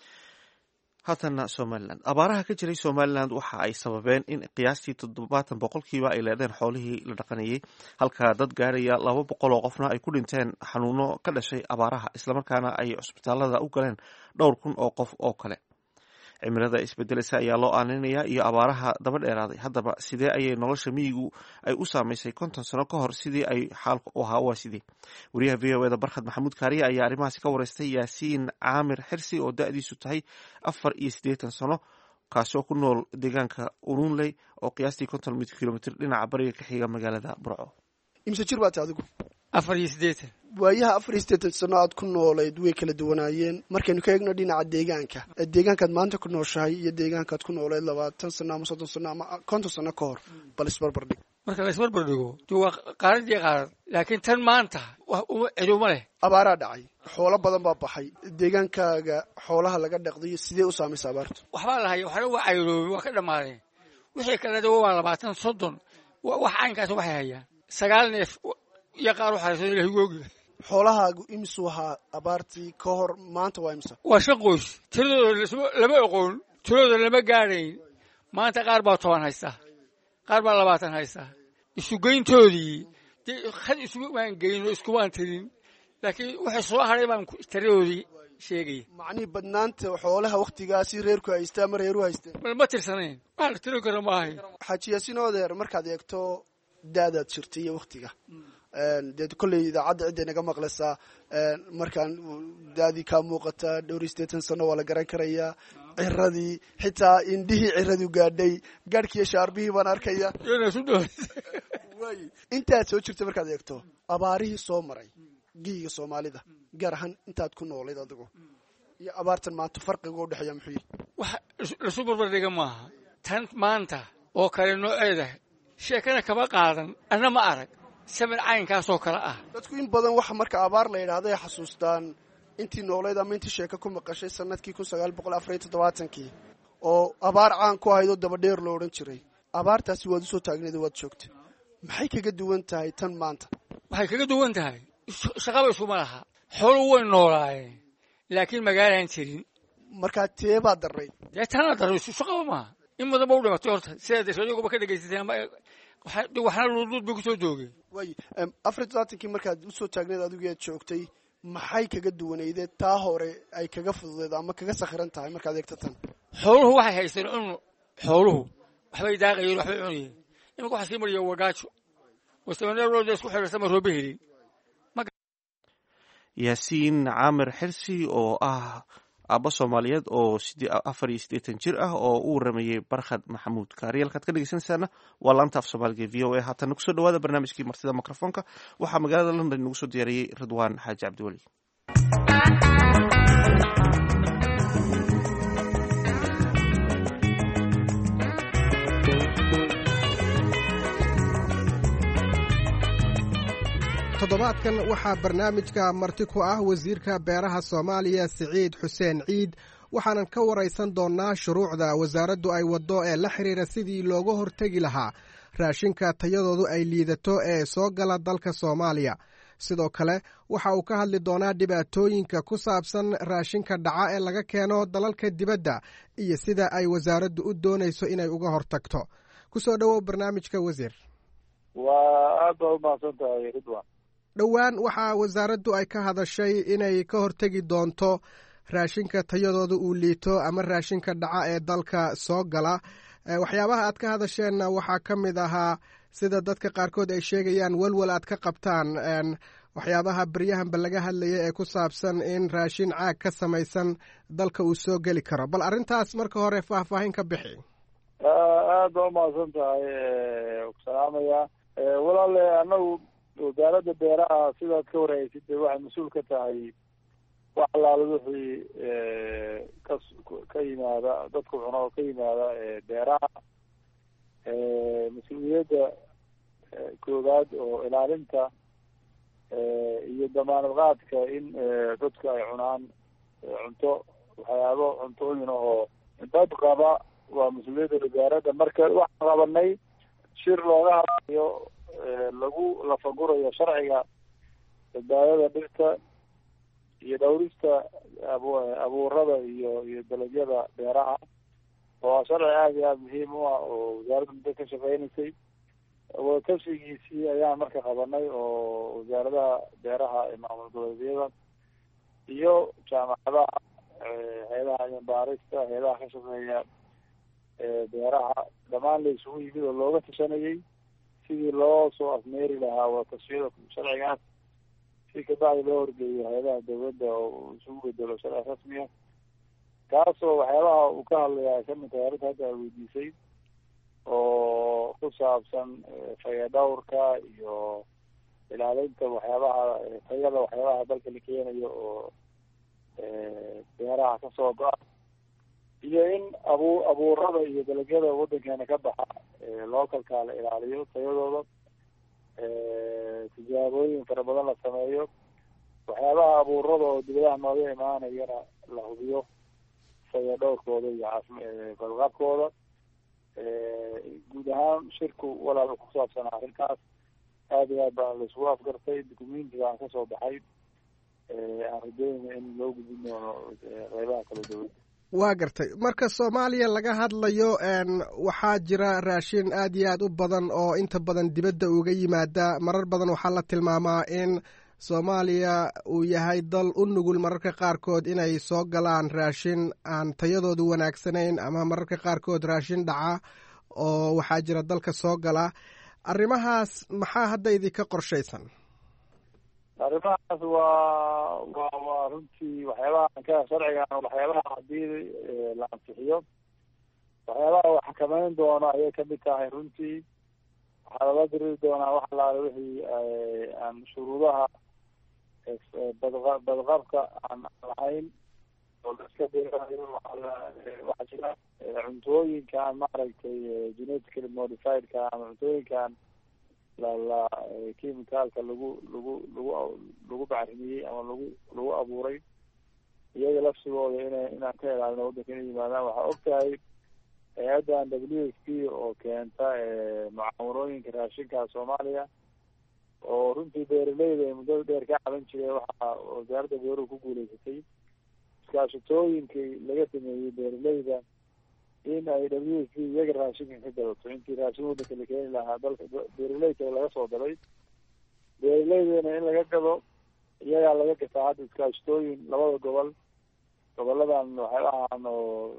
haatana somalilan. abaaraha ka jiray somalilan waxa ay sababeen in qiyaastii toddobaatan boqolkiiba ay leedeen xoolihii la dhaqanayay, halka dad gaaraya laba boqol oo qofna ay ku dhinteen xanuuno ka dhashay abaaraha, islamarkaana ay cusbitaalada u galeen dhowr kun oo qof oo kale. cimilada isbedeleysa ayaa loo aaninayaa iyo abaaraha daba dheeraaday. haddaba sidee ayay nolosha miyigu ay u saamaysay konton sano ka hor sidii ay xaalku u ahaa waa sidee? wariyaha v o eda barkhad maxamuud kaariye ayaa arrimahaasi ka wareystay yaasiin caamir xirsi oo da-diisu tahay afar iyo siddeetan sano, kaasoo ku nool deegaanka urunley oo qiyaastii konton kilomitr dhinaca bariga ka xiga magaalada burco. imse jir baad tahay adigu afar iyo siddeetan waayaha afar iyo siddeetan sano aad ku noolayd way kala duwanaayeen markaynu ka eegno dhinaca deegaanka deegaankaad maanta ku nooshahay iyo deegaankaad ku noolayd labaatan sano ama soddon sano ama konton sano ka hor bal isbarbar dhig marka la isbarbar dhigo de waa qaarad iyo qaarad laakiin tan maanta wax uma ciduma leh abaaraa dhacay xoolo badan baa baxay deegaankaaga xoolaha laga dhaqdayo sidee u saamaysa abaartu waxbaa lahay waxna waa cayroobay waa ka dhammaadeen wixii kaleda waa labaatan soddon wax caynkaas waxay hayaan sagaal neef iyo qaar waxaa ilahay googi xoolahaagu imisuu ahaa abaartii ka hor maanta waa imisa waa shan qoys tiradooda lama oqoon tiradooda lama gaadhayn maanta qaar baa toban haystaa qaar baa labaatan haystaa isugeyntoodii dee had isugu baan geyn oo iskubaan tirin laakiin waxay soo haray baan tiradoodii sheegaya macnihii badnaanta xoolaha waktigaasi reerku haystaa ma reeru haysteen ma tirsanayn wax la tiro kara maahay xaaji yaasiin odeer markaad eegto daadaad jirtay iyo waktiga dee kolley idaacadda cidday naga maqlaysaa markaan daadii kaa muuqataa dhowr iyo siddeetan sano waa la garan karayaa ciradii xitaa indhihii ciradu gaadhay gaadhkiiyo shaarbihii baan arkaya intaad soo jirtay markaad eegto abaarihii soo maray giiga soomaalida gaar ahaan intaad ku noolayd adigu iyo abaartan maanta farqiga u dhexeeya muxuu yihi wax lasu barbardhiga maaha tan maanta oo kale nooceeda sheekana kama qaadan anna ma arag saman caynkaasoo kale ah dadku in badan waxa marka abaar la yidhaahdo ay xasuustaan intii noolayd ama intii sheeko ku maqashay sanadkii kun sagaal boqol afar iyo toddobaatankii oo abaar caan ku ahayd oo dabadheer loo odhan jiray abaartaasi waad usoo taagneed waad joogtay maxay kaga duwan tahay tan maanta waxay kaga duwan tahay shaqaba isuma laha xooluhu way noolaayeen laakiin magaalaan jirin markaa teebaa darray dee tanaa darray shaqaba maaha in badan ba u dhimatay horta sidaad radioguba ka dhegaysateen ama waxna luudluud bay kusoo doogeen way afar iyo toddobaatankii markaad usoo taagneed adigu aad joogtay maxay kaga duwanaydeed taa hore ay kaga fududeed ama kaga sakhiran tahay markaad eegto tan xooluhu waxay haysteen cun xooluhu waxbay daaqayeen waxbay cunayeen imanka waxaa sii mariya wagaajo wasabaneerooda isku xidharsama roobe helin yaasiin caamir xirsi oo ah aabba soomaaliyeed oo afar iyo siddeetan jir ah oo u waramayey barkhad maxamuud kaariyalkaad ka dhegeysanaysaana waa laanta af soomaaliga v o a haatana kusoo dhawaada barnaamijkii martida mikrofoonka waxaa magaalada london inagu soo diyaariyey ridwaan xaaji cabdiweli toddobaadkan waxaa barnaamijka marti ku ah wasiirka beeraha soomaaliya siciid xuseen ciid waxaanan ka waraysan doonnaa shuruucda wasaaraddu ay waddo ee la xidhiira sidii looga hortegi lahaa raashinka tayadoodu ay liidato ee soo gala dalka soomaaliya sidoo kale waxa uu ka hadli doonaa dhibaatooyinka ku saabsan raashinka dhaca ee laga keeno dalalka dibadda iyo sida ay wasaaraddu u doonayso inay uga hortagto ku soo dhowow barnaamijka wasiir waa aad baa u mahadsan tahay ridwan dhowaan waxaa wasaaraddu ay ka hadashay inay ka hortegi doonto raashinka tayadooda uu liito ama raashinka dhaca ee dalka soo gala waxyaabaha aad ka hadasheenna waxaa ka mid ahaa sida dadka qaarkood ay sheegayaan welwel aad ka qabtaan waxyaabaha beryahanba laga hadlaya ee ku saabsan in raashin caag ka samaysan dalka uu soo geli karo bal arrintaas marka hore faahfaahin ka bixi aad baa umahadsan tahay salaamaya walaale anagu wasaaradda beeraha sidaad ka warhaysid waxay mas-uul ka tahay wax allaala wixii ka ka yimaada dadku cuno oo ka yimaada beeraha mas-uuliyadda koowaad oo ilaalinta iyo damaanad qaadka in dadku ay cunaan cunto waxyaabo cuntooyin oo dad qaba waa mas-uuliyadda wasaaradda marka waxaan qabanay shir looga hadlayo lagu lafagurayo sharciga badbaadada dhirta iyo dhawrista ab abuurada iyo iyo dalagyada beeraha oo sharci aada iyo aada muhiim u ah oo wasaaradda muddo ka shaqeynaysay wadatashigiisii ayaan marka qabanay oo wasaaradaha beeraha ee maamul goboleedyada iyo jaamacadaha hay-adaha cilmibaarista hay-adaha ka shaqeeya beeraha dhammaan la isugu yimid oo looga tashanayay sidii loo soo afmeeri lahaa wadatashyada sharcigaas si kabacdi loo horgeeyo hay-adaha dawladda oo isugu bedelo sharci rasmiya kaasoo waxyaabaha uu ka hadlaya ay kamid tahay arrinta hadda ay weydiisay oo ku saabsan faya dhawrka iyo ilaalinta waxyaabaha tayada waxyaabaha dalka la keenayo oo beeraha kasoo go-a iyo in abu abuurada iyo dalagyada waddankeena ka baxa localka la ilaaliyo tayadooda, tijaabooyin fara badan la sameeyo, waxyaabaha abuurada oo dibadaha nooga imaanayana la hubiyo saya dhowrkooda iyo badqabkooda. guud ahaan shirku walaal ku saabsan arrintaas aad iyo aad baa laisugu afgartay. documentiga aan kasoo baxay aan rajeynaya in loo gudbin doono qeybaha kala duwan. waa gartay. marka soomaaliya laga hadlayo waxaa jira raashin aad iyo aad u badan oo inta badan dibadda uga yimaada. marar badan waxaa la tilmaamaa in soomaaliya uu yahay dal u nugul mararka qaarkood inay soo galaan raashin aan tayadoodu wanaagsanayn ama mararka qaarkood raashin dhaca oo waxaa jira dalka soo gala. arrimahaas maxaa hadda idinka qorshaysan? arrimahaas waa wa waa runtii waxyaabaha ka sharciga waxyaabaha hadii la ansixiyo waxyaabaha wax xakameyn doona ayay kamid tahay. runtii waxaa lala diriri doonaa wax alaale wixii aan shuruudaha badqa badqabka aan lahayn oo la iska beerayo. waxaa jira cuntooyinkaan maaragtay genetically modifiedka ama cuntooyinkaan la la chemicalka lagu lagu lagu lagu bacrimiyey ama lagu lagu abuuray iyaga lafsigooda ina inaan ka ilaalino waddanka inay yimaadaan. waxaa og tahay hay-addan w f p oo keenta mucaawanooyinka raashinka soomaaliya oo runtii beeraleyda ay muddada dheer ka caban jireen. waxaa wasaaradda beeruhu ku guuleysatay iskaashatooyinkii laga sameeyey beeraleyda in ay w f p iyaga raashinka ka gadato. intii raashin waddanka la keeni lahaa dalka beeraleyda laga soo galay beeraleydana in laga gado iyagaa laga gataa hadda iskaashatooyin labada gobol goboladan waxyaabahan oo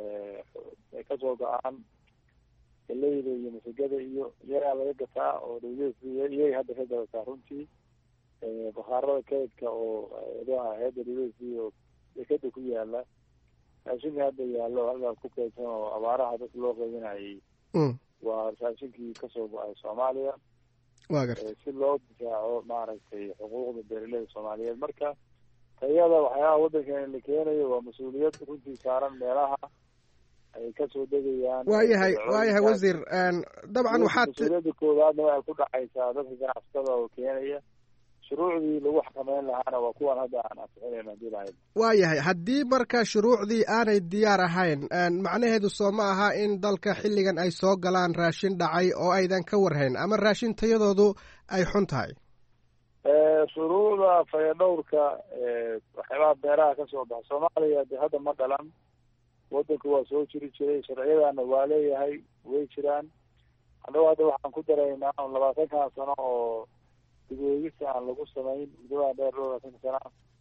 ay kasoo go-aan galeyda iyo masagada iyo iyagaa laga gataa oo w f p iyaga hadda ka gadataa. runtii bakhaarada kaydka oo eedaha hay-adda w f p oo dekada ku yaala raashinka hadda yaalo halkaas ku kaydsan oo abaaraha dadka loo qaybinayay waa raashinkii kasoo go-ay soomaaliya si loo difaaco maaragtay xuquuqda beeraleyda soomaaliyeed. marka tayada waxyaabaha waddankeena la keenayo waa mas-uuliyad runtii saaran meelaha ay kasoo degayaan. waayahay waayahay wasiir dabcan waxaad mas-uuliyadda koowaadna waxay ku dhacaysaa dadka ganacsatada oo keenaya. shuruucdii lagu xakameyn lahaana waa kuwan hadda aan ansixinayn hadii lahayd. waayahay haddii marka shuruucdii aanay diyaar ahayn macnaheedu soo ma aha in dalka xilligan ay soo galaan raashin dhacay oo aydan ka warhayn ama raashin tayadoodu ay xun tahay? shuruucda fayadhowrka waxyaabaha beeraha kasoo baxa soomaaliya de hadda ma dhalan. waddanku waa soo jiri jiray, sharciyadana waa leeyahay, way jiraan. annago hadda waxaan ku daraynaa labaatankan sano oo dib-u-eegista aan lagu samayn muddada dheer dhowr labaatanka sana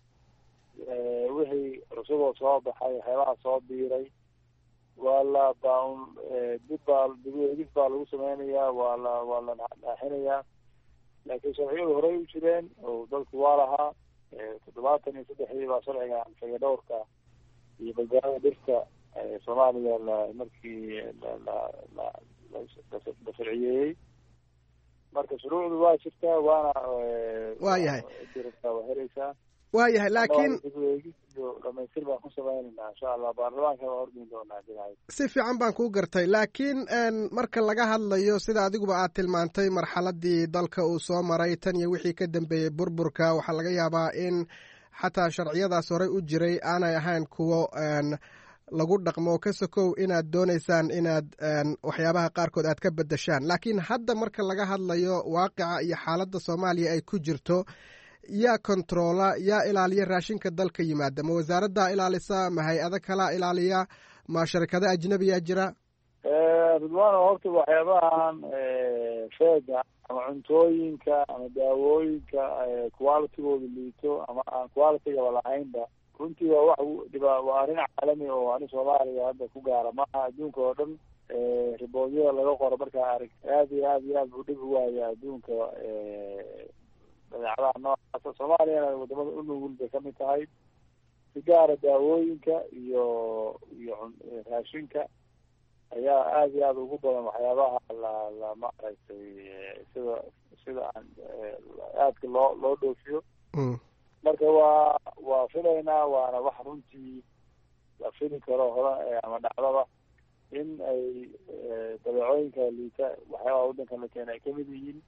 wixii cusuboo soo baxay waxyaabaha soo biiray waa la baaun dib baa dib-u-eegis baa lagu sameynayaa, waa la waa la dhaaxinayaa. laakiin sharciyadu horey u jireen oo dalku waa lahaa. toddobaatan iyo saddexdii baa sharcigan fayadhowrka iyo badbaadada dhirta soomaaliya la markii la la la la sharciyeeyey. marka shuruucdu waa jirtaa waana waayahay waa helaysaa. waayahay laakiin dhamaystir baan ku samaynaynaa insha allah. baarlamaanka waa horgeyn doonaa jirahay. si fiican baan kuu gartay. laakiin marka laga hadlayo sida adiguba aad tilmaantay marxaladii dalka uu soo maray tan iyo wixii ka dambeeyey burburka waxaa laga yaabaa in xataa sharciyadaas horey u jiray aanay ahayn kuwo lagu dhaqmo ka sokow inaad doonaysaan inaad waxyaabaha qaarkood aad ka bedeshaan. laakiin hadda marka laga hadlayo waaqica iyo xaaladda soomaaliya ay ku jirto yaa controola yaa ilaaliya raashinka dalka yimaada? ma wasaaraddaa ilaalisa? ma hay-ado kalaa ilaaliya? ma sharikado ajnabiyaa jira? ridwaano horta waxyaabahan feega ama cuntooyinka ama daawooyinka qualitygooda liito ama aan qualitygaba lahaynba runtii waa wax dhiba waa arrin caalami oo ani soomaaliya hadda ku gaara maaha. adduunka oo dhan riboodyada laga qoro markaa arag aad iyo aad iyo aad buu dhib u waaya adduunka badeecadaha noocaasa. soomaaliyana wadamada u nugul bay kamid tahay. si gaara daawooyinka iyo iyo raashinka ayaa aada iyo aada ugu badan waxyaabaha la la maaragtay sida sida aan aadka loo loo dhoofiyo marka waa waa filaynaa waana wax runtii la fili karo hore ama dhacdaba in ay dabeecooyinka liita waxyaabaha waddankan la keena ay kamid yihiin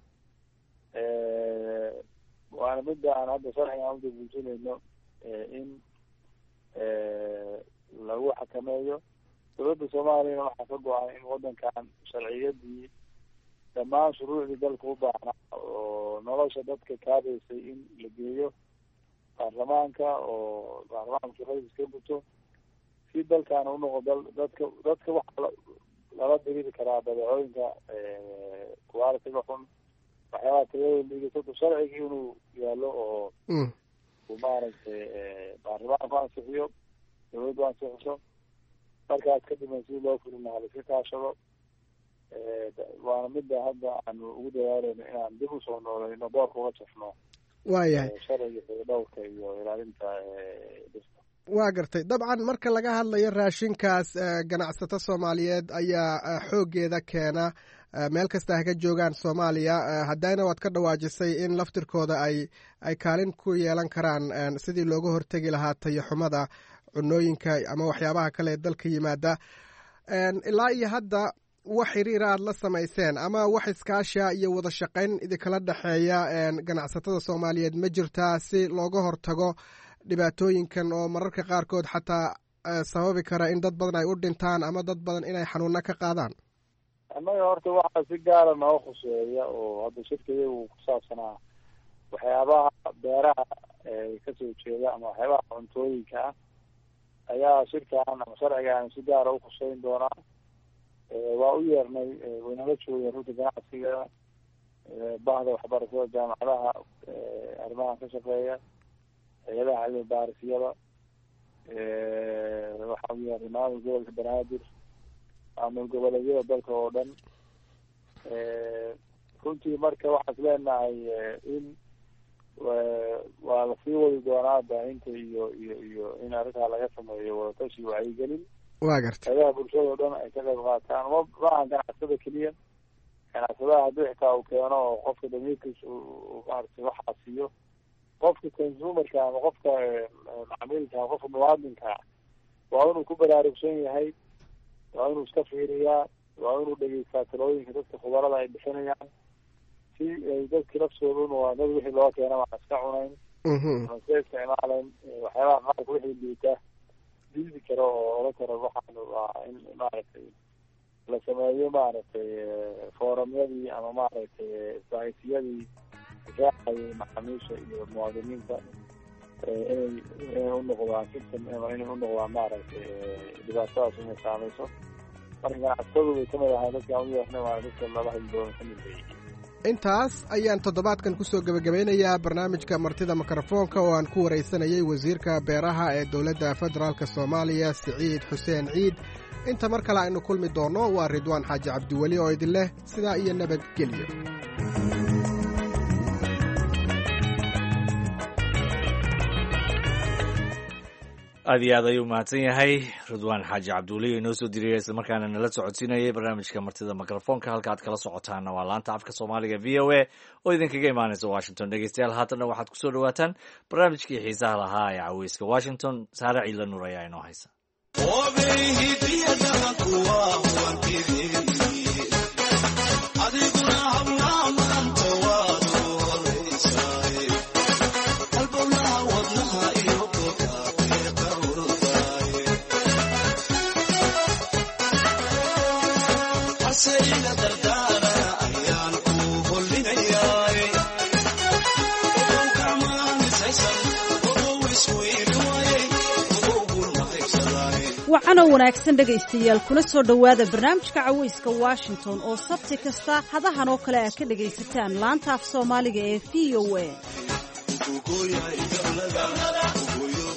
waana midda aan hadda sharciga aan udabuujinayno in lagu xakameeyo dowladda soomaaliyana waxaa ka go-an in waddankan sharciyadii dhammaan shuruucdii dalka u baahnaa oo nolosha dadka kaabaysay in la geeyo baarlamaanka oo baarlamaanka shaqadiisa ka guto si dalkaana unoqo dal dadka dadka waxaa lala diriri karaa dabeecooyinka qualitiga xun waxyaabaha tayada liigato sharcigii inuu yaalo oo uu maaragtay baarlamaanku ansixiyo dawladdu ansixiso markaas kadibna si loo fulin lahaa laiska kaashado waana midda hadda aanu ugu dadaaleyno inaan dib usoo noolayno boorka uga jafno waayahay sharciga dhowrka iyo ilaalinta dhirta waa gartay dabcan marka laga hadlayo raashinkaas ganacsato soomaaliyeed ayaa xooggeeda keena meel kasta ha ka joogaan soomaaliya haddana waad ka dhawaajisay in laftirkooda ay ay kaalin ku yeelan karaan sidii looga hortegi lahaa tayaxumada cunooyinka ama waxyaabaha kale ee dalka yimaada ilaa iyo hadda wax xiriira aad la samayseen ama wax iskaasha iyo wada shaqayn idinkala dhexeeya ganacsatada soomaaliyeed ma jirtaa si looga hortago dhibaatooyinkan oo mararka qaarkood xataa sababi kara in dad badan ay u dhintaan ama dad badan inay xanuuna ka qaadaan annaga horta waxaa si gaara noo khuseeya oo hadda shirkaya uu ku saabsanaa waxyaabaha beeraha kasoo jeeda ama waxyaabaha cuntooyinka ah ayaa shirkan ama sharcigan si gaara u khuseyn doonaa waa u yeernay waynala joogeen runta ganacsiga bahda waxbarashada jaamacadaha arrimahan ka shaqeeya hay-adaha cilmi baarisyada waxaa u yeernay maamul gobolka banaadir maamul goboleedyada dalka oo dhan runtii marka waxaan is leenahay in waa lasii wadi doonaa baahinta iyo iyo iyo in arrintaa laga sameeyo wadatashi wacyigelin waa garta hayadaha bulshada oo dhan ay ka qayb qaataan ma maaha ganacsada keliya ganacsadaha haddii xitaa uu keeno oo qofka damiirkiisa uu maaragtay waxaa siiyo qofka consumerka ama qofka macmiilka ama qofka muwaadinka waa inuu ku baraarugsan yahay waa inuu iska fiiriyaa waa inuu dhegeystaa talooyinka dadka khubarada ay bixinayaan si ay dadki laftooda waa dad wixii loo keena waan iska cunayn ama iska isticmaalayn waxyaabaha qaarka wixii liita diidi karo oo ola karo waxaan waa in maaragtay la sameeyo maaragtay foorumyadii ama maaragtay isbahaysiyadii raacayay macaamiisha iyo muwaadiniinta inay inay unoqdaan system ama inay unoqdaan maaragtay dhibaatadaas inay saameyso marka ganacsatadu way kamid ahaa dadka aan u yeernay waa dadka laba haydoona kamid bay intaas ayaan toddobaadkan kusoo gebagabeynayaa barnaamijka martida mikrofoonka oo aan ku waraysanayay wasiirka beeraha ee dowladda federaalk soomaaliya siciid xuseen ciid inta mar kale aynu kulmi doonno waa ridwaan xaaji cabdiweli oo idin leh sidaa iyo nabadgelyo aad iyo aad ayuu mahadsan yahay ridwaan xaaji cabduuli inoo soo diriyay isla markaana nala socodsiinayay barnaamijka martida mikrofoonka halka aad kala socotaana waa laanta afka soomaaliga v o a oo idinkaga imaanaysa washington dhegeystayaal haatanna waxaad kusoo dhawaataan barnaamijkii xiisaha lahaa ee caweyska washington saare ciidla nuur ayaa inoo haysa wacanoo wanaagsan dhegaystayaal kuna soo dhowaada barnaamijka caweyska washington oo sabti kasta hadahan oo kale aad ka dhegaysataan laanta af soomaaliga ee v o a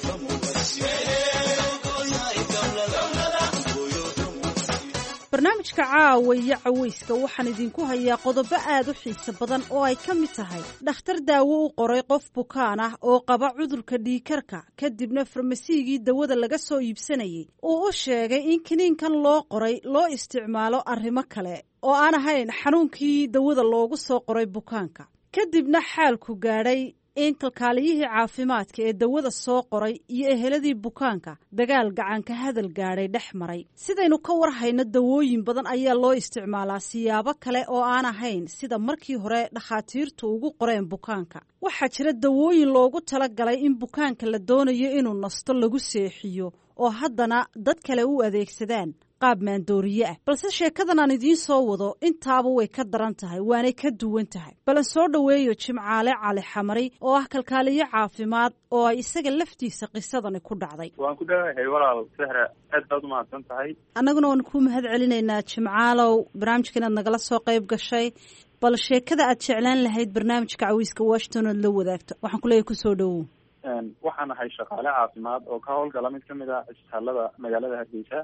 barnaamijka barnaamijka caawa iyo cawayska waxaan idinku hayaa qodobo aad u xiiso badan oo ay ka mid tahay dhakhtar daawo u qoray qof bukaan ah oo qaba cudurka dhiigkarka kadibna farmasigii dawada laga soo iibsanayay uu u sheegay in kiniinkan loo qoray loo isticmaalo arrimo kale oo aan ahayn xanuunkii dawada loogu soo qoray bukaanka kadibna xaalku gaadhay in kalkaaliyihii caafimaadka ee dawada soo qoray iyo eheladii bukaanka dagaal gacanka hadal gaadhay dhex maray sidaynu ka war hayno dawooyin badan ayaa loo isticmaalaa siyaabo kale oo aan ahayn sida markii hore dhakhaatiirtu ugu qoreen bukaanka waxaa jira dawooyin loogu talagalay in bukaanka la doonayo inuu nasto lagu seexiyo oo haddana dad kale u adeegsadaan qaab maandooriye ah balse sheekadan aan idiin soo wado intaaba way ka daran tahay waanay ka duwan tahay balan soo dhoweeyo Jimcaale Cali Xamari oo ah kalkaaliye caafimaad oo ay isaga laftiisa qisadani ku dhacday waan ku dhawahay walaal Sahra aad baad u mahadsan tahay annaguna waan ku mahad celinaynaa Jimcaalow barnaamijkan aad nagala soo qayb gashay bal sheekada aad jeclaan lahayd barnaamijka Cawayska Washington aad la wadaagto waxaan ku leeyahay ku soo dhawow waxaan ahay shaqaale caafimaad oo ka howlgala mid ka mid ah isbitaalada magaalada Hargeysa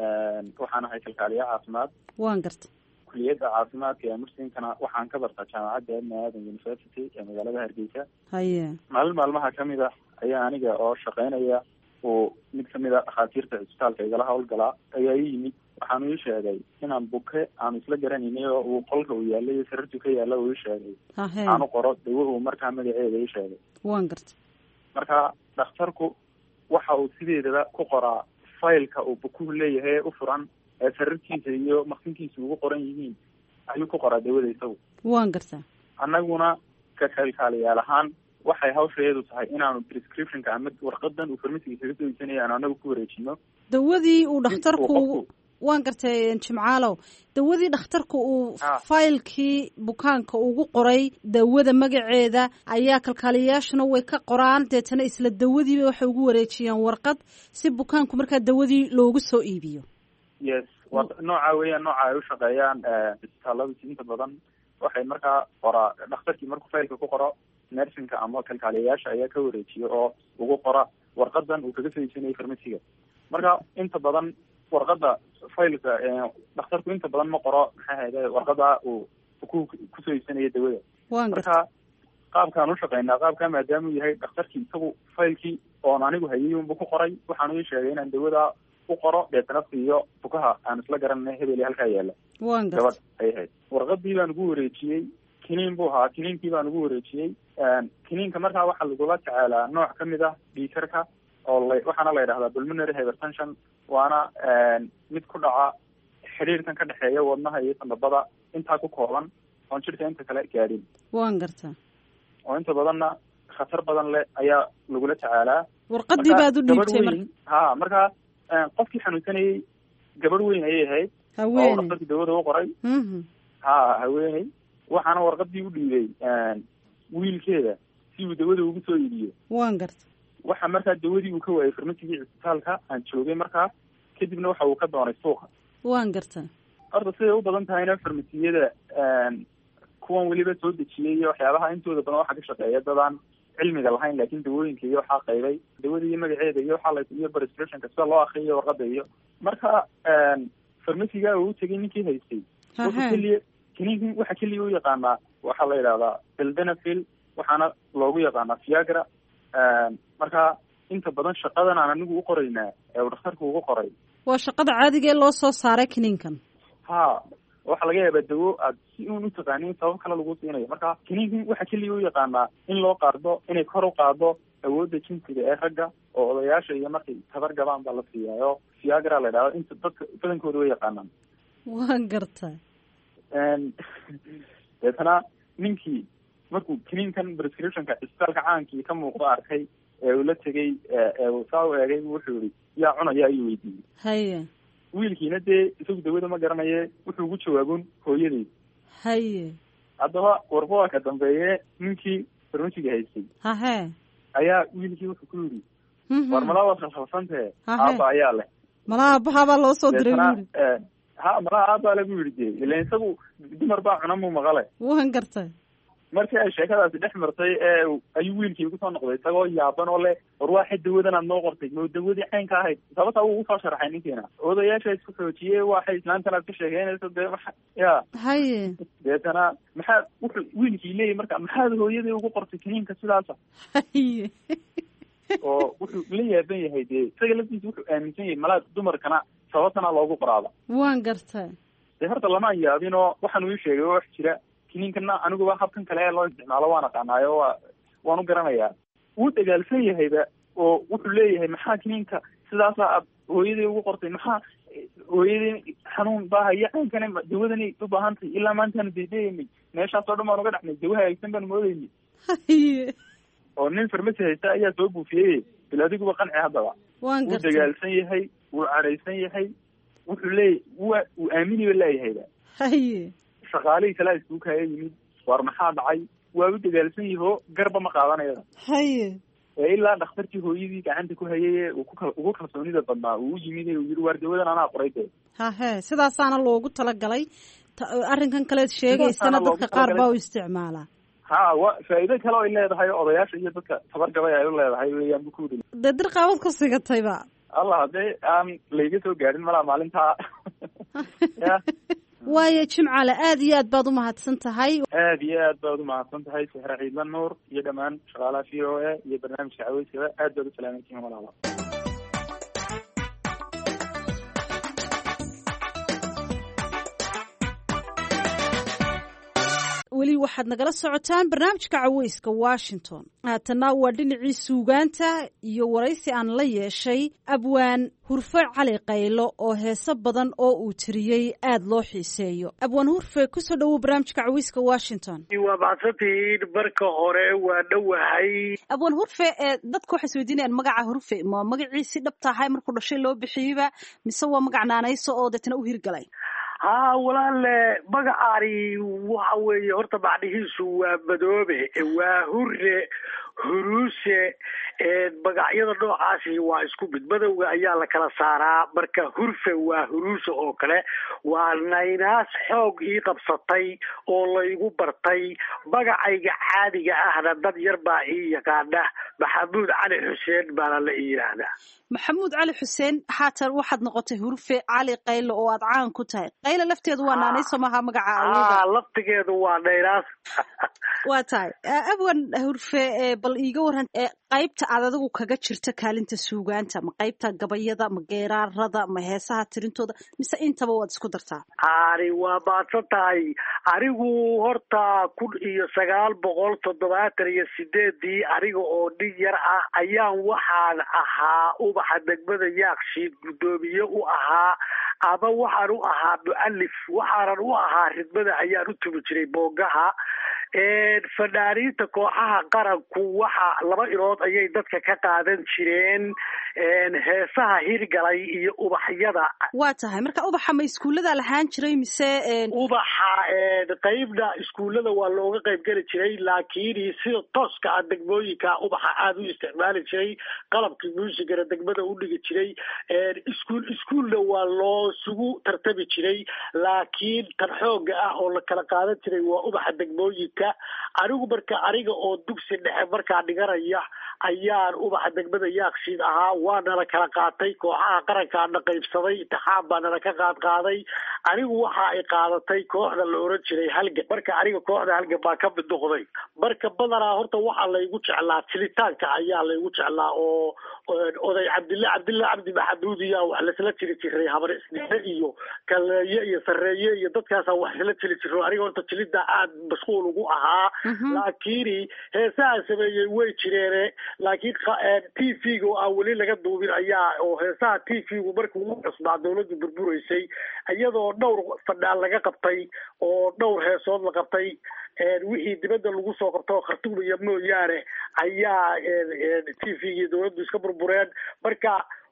waxaan ahay kalkaaliye caafimaad waan gartay kuliyadda caafimaadka ee muslimkana waxaan ka bartaa jaamacadda Ibn Aadan University ee magaalada Hargeysa haye maalin maalmaha ka mid ah ayaa aniga oo shaqaynaya oo mid ka mid ah dhakhaatiirta isbitaalka igala howlgalaa ayaa ii yimid waxaan ii sheegay inaan buke aan isla garanaynin oo uu qolka uu yaalay sariirtu ka yaala uu ii sheegay aan u qoro dawo uu markaa magaceeda ii sheegay waan gartay marka dhakhtarku waxa uu sideedaba ku qoraa faylka uu bukuhu leeyahay u furan ee sariirtiisa iyo maqsinkiisa ugu qoran yihiin ayuu ku qoraa dawada isagu waan gartaa annaguna ka kalkaaliyaal ahaan waxay hawsheedu tahay inaanu prescriptionka ama warqadan uu farmasiga kaga soo iibsanaya aan anagu ku wareejino dawadii uu dhakhtarku waan gartay Jimcaalow dawadii dhakhtarku uu faylkii bukaanka ugu qoray dawada magaceeda ayaa kalkaaliyaashana way ka qoraan deetana isla dawadiiba waxay ugu wareejiyaan warqad si bukaanku markaa dawadii loogu soo iibiyo yes waa nooca weeyaan nooca ay u shaqeeyaan isbitaalada inta badan waxay markaa qoraa dhakhtarkii markuu faylka ku qoro nursingka ama kalkaaliyayaasha ayaa ka wareejiya oo ugu qora warqadan uu kaga soo iibsanayay farmasiga marka inta badan warqada faylka dhakhtarku inta badan ma qoro maxay ahayd warqada uu ku kusoo iibsanaya dawada marka qaabkaan u shaqeynaa qaabka maadaama uu yahay dhakhtarkii isagu faylkii oon anigu hayay unba ku qoray waxaan ii sheegay inaan dawada u qoro deetana siiyo bukaha aan isla garanay hebeli halkaa yaala gabadh ay ahayd warqadii baan ugu wareejiyey kiniin buu ahaa kiniinkii baan ugu wareejiyey kiniinka markaa waxaa lagula tacaalaa nooc ka mid ah dhiigkarka oo la waxaana la yidhahdaa pulmonary hypertension waana mid ku dhaca xiriirkan ka dhexeeya wadnaha iyo sanbabada intaa ku kooban oon jirka inta kale gaadhin waan gartaa oo inta badanna khatar badan leh ayaa lagula tacaalaa warqadii baad u dhiibtay marka ha markaa qofkii xanuunsanayay gabadh weyn ayay ahayd oo dhakhtarkii dawada u qoray ha haweeney waxaana warqadii u dhiibay wiilkeeda si uu dawada ugu soo iibiyo waan garta waxa markaa dawadii uu ka waayay farmasigii isbitaalka aan joogay markaa kadibna waxa uu ka doonay suuqa waan garta horta siday u badan tahayna farmasiyada kuwan weliba soo dejiyay iyo waxyaabaha intooda badan waxaa ka shaqeeya dadaan cilmiga lahayn laakiin dawooyinka iyo waxaa qaybay dawada iyo magaceeda iyo waxaa la iyo prescriptionka sida loo akriyo warqada iyo marka farmasiga uu tegay ninkii haystay waxa keliya kiniinkan waxa keliya u yaqaanaa waxaa la yidhahdaa sildenafil waxaana loogu yaqaanaa viagra marka inta badan shaqadan aan anigu u qoraynaa ee uu dhakhtarku ugu qoray waa shaqada caadiga ee loo soo saaray kiniinkan ha waxaa laga yaabaa dawo aad si uun u taqaanin sabab kale lagu siinayo marka kiniinkan waxa keliya u yaqaanaa in loo qaado inay kor u qaado awoodda jinsiga ee ragga oo odayaasha iyo markay tabar gabaan baa la siiyaayo viagra la yidhahdo inta dadka badankooda way yaqaanaan waan gartaa deetana ninkii markuu kiniinkan prescriptionka isbitaalka caankii ka muuqdo arkay ee uu la tegay ee uu saa u eegay wuxuu yihi yaa cunaya ayuu weydiiyey haye wiilkiina dee isagu dawada ma garanaye wuxuu ugu jawaabun hooyadeed haye haddaba warba ka dambeeye ninkii farmasiga haystay hahe ayaa wiilkii wuxuu ku yidhi war malaa waad khalkhalsantee aaba ayaa leh malaha abahabaa loo soo diray wiili ha malaha aabaa le bu yidhi dee ilan isagu dumar baa cuna muu maqale waan gartay markii ay sheekadaasi dhex martay ee ayuu wiilkii ugu soo noqday isagoo yaaban oo leh war waa xid dawadan aad noo qortay ma dawadii caynka ahayd sababta uu usoo sharaxay ninkiina odayaasha isku xoojiyey waxay islaantan aad ka sheegeynayso dee maxa ya haye deetana maxaa wuxuu wiilkii leeyahy marka maxaad hooyadii ugu qortay kiniinka sidaasa haye oo wuxuu la yaaban yahay dee isaga laftiisa wuxuu aaminsan yahay malaa dumarkana sababtana loogu qoraaba waan gartay dee horta lama yaabin oo waxaan uu sheegay wax jira kiniinkana aniguba habkan kale ee loo isticmaalo waan aqaanaayo waa waan u garanayaa wuu dagaalsan yahayba oo wuxuu leeyahay maxaa kiniinka sidaasa aad hooyadii ugu qortay maxaa hooyadii xanuun baa haya caynkana dawadani u baahan tahay ilaa maantaanu daydaynay meeshaasoo dhan baan uga dhexnay dawaha haysan baanu moodaynay oo nin farmasi haysta ayaa soo buufiyey bil adiguba qanci haddaba waan wuu dagaalsan yahay wuu cadhaysan yahay wuxuu leeyahy wa wuu aaminiba leeyahayba haye shaqaalihii kalea iskugu kaaya yimid war maxaa dhacay waa u dagaalsan yaho garba ma qaadanayada haye ee ilaa dhakhtarkii hooyadii gacanta ku hayay uu ku ugu kalsoonida badnaa uu yimid uu yidhi waar dawadan anaa qoray dee hahe sidaasaana loogu talagalay arrinkan kaleed sheegaysana dadka qaar baa u isticmaalaa ha wa faa'iido kale oo ay leedahay odayaasha iyo dadka tabargabay ay u leedahay weeyaan bu kuudi dee dirqaabad ku sigatayba allah haddee aan layga soo gaadhin malaa maalintaa ya waayo jimcale aad iyo aad baad umahadsan tahay aad iyo aad baad umahadsan tahay sixre ciidlan nuur iyo dhammaan shaqaalaha v o a iyo barnaamijka caweyskaba aad baad u salaamaysiin walaala weli waxaad nagala socotaan barnaamijka caweyska washington haatana waa dhinacii suugaanta iyo waraysi aan la yeeshay abwaan hurfe cali qaylo oo heeso badan oo uu tiriyey aad loo xiiseeyo abwaan hurfe kusoo dhawow barnaamijka caweyska washington waa mahadsantihiin marka hore waa dhowahay abwaan hurfe ee dadka waxay isweydiinayaan magaca hurfe ma magaciisi dhabtahay markuu dhashay loo bixiyeyba mise waa magac naanayso oo deetana u hirgalay ha walaale magacaani waxa weeye horta macnihiisu waa madoobe waa hure huruuse magacyada noocaasi waa isku mid madowga ayaa la kala saaraa marka hurfe waa huruuse oo kale waa naynaas xoog ii qabsatay oo laygu bartay magacayga caadiga ahna dad yar baa ii yaqaana maxamuud cali xuseen baana la ii yidhaahdaa maxamuud cali xuseen haatan waxaad noqotay hurfe cali qaylo oo aad caan ku tahay qaylo lafteedu waa naanayso maha magaca awooda laftigeedu waa naynaas waa tahay abwan hurfe bal iiga waran qaybta aad adigu kaga jirta kaalinta suugaanta ma qaybta gabayada ma geeraarada ma heesaha tirintooda mise intaba waad isku dartaa ani waa maadsan tahay anigu horta kun iyo sagaal boqol toddobaatan iyo sideedii aniga oo nin yar ah ayaan waxaan ahaa ubaxa degmada yaakshiid guddoomiye u ahaa ama waxaan u ahaa mu'alif waxaanan u ahaa ridmada ayaan u tumi jiray boongaha fanaaniinta kooxaha qaranku waxa laba ilood ayay dadka ka qaadan jireen heesaha hirgalay iyo ubaxyada waa tahay marka ubaxa ma iskuullada lahaan jiray mise ubaxa qaybna iskuullada waa looga qayb geli jiray laakiin sida tooska ah degmooyinka ubaxa aada u isticmaali jiray qalabkii muusigana degmada u dhigi jiray iskuul iskuulna waa loo sugu tartami jiray laakiin tan xooga ah oo la kala qaadan jiray waa ubaxa degmooyinka anigu marka aniga oo dugsi dhexe markaa dhiganaya ayaan ubaxa degmada yaakshiid ahaa waa nala kala qaatay kooxaha qarankaana qaybsaday intixaan baa nala ka qaad qaaday anigu waxa ay qaadatay kooxda la oran jiray halgan marka aniga kooxda halgan baa ka mid noqday marka badanaa horta waxaa laygu jeclaa tilitaanka ayaa laygu jeclaa oo oday cabdilla cabdilla cabdi maxamuud iya wax lasla jiri jiray habar isniine iyo kaleeye iyo sareeye iyo dadkaasa wax isla jiri jiro aniga horta jilida aad mashquul ugu ahaa laakiin heesaha sameeyey way jireene laakiin t v-ga oo aan weli laga duubin ayaa oo heesaha t v-gu markii ugu cusbaa dawladdu burburaysay iyadoo dhowr fadhaan laga qabtay oo dhowr heesood la qabtay wixii dibadda lagu soo qabto khartuumaya mooyaane ayaa t v-gii dawladdu iska burbureen marka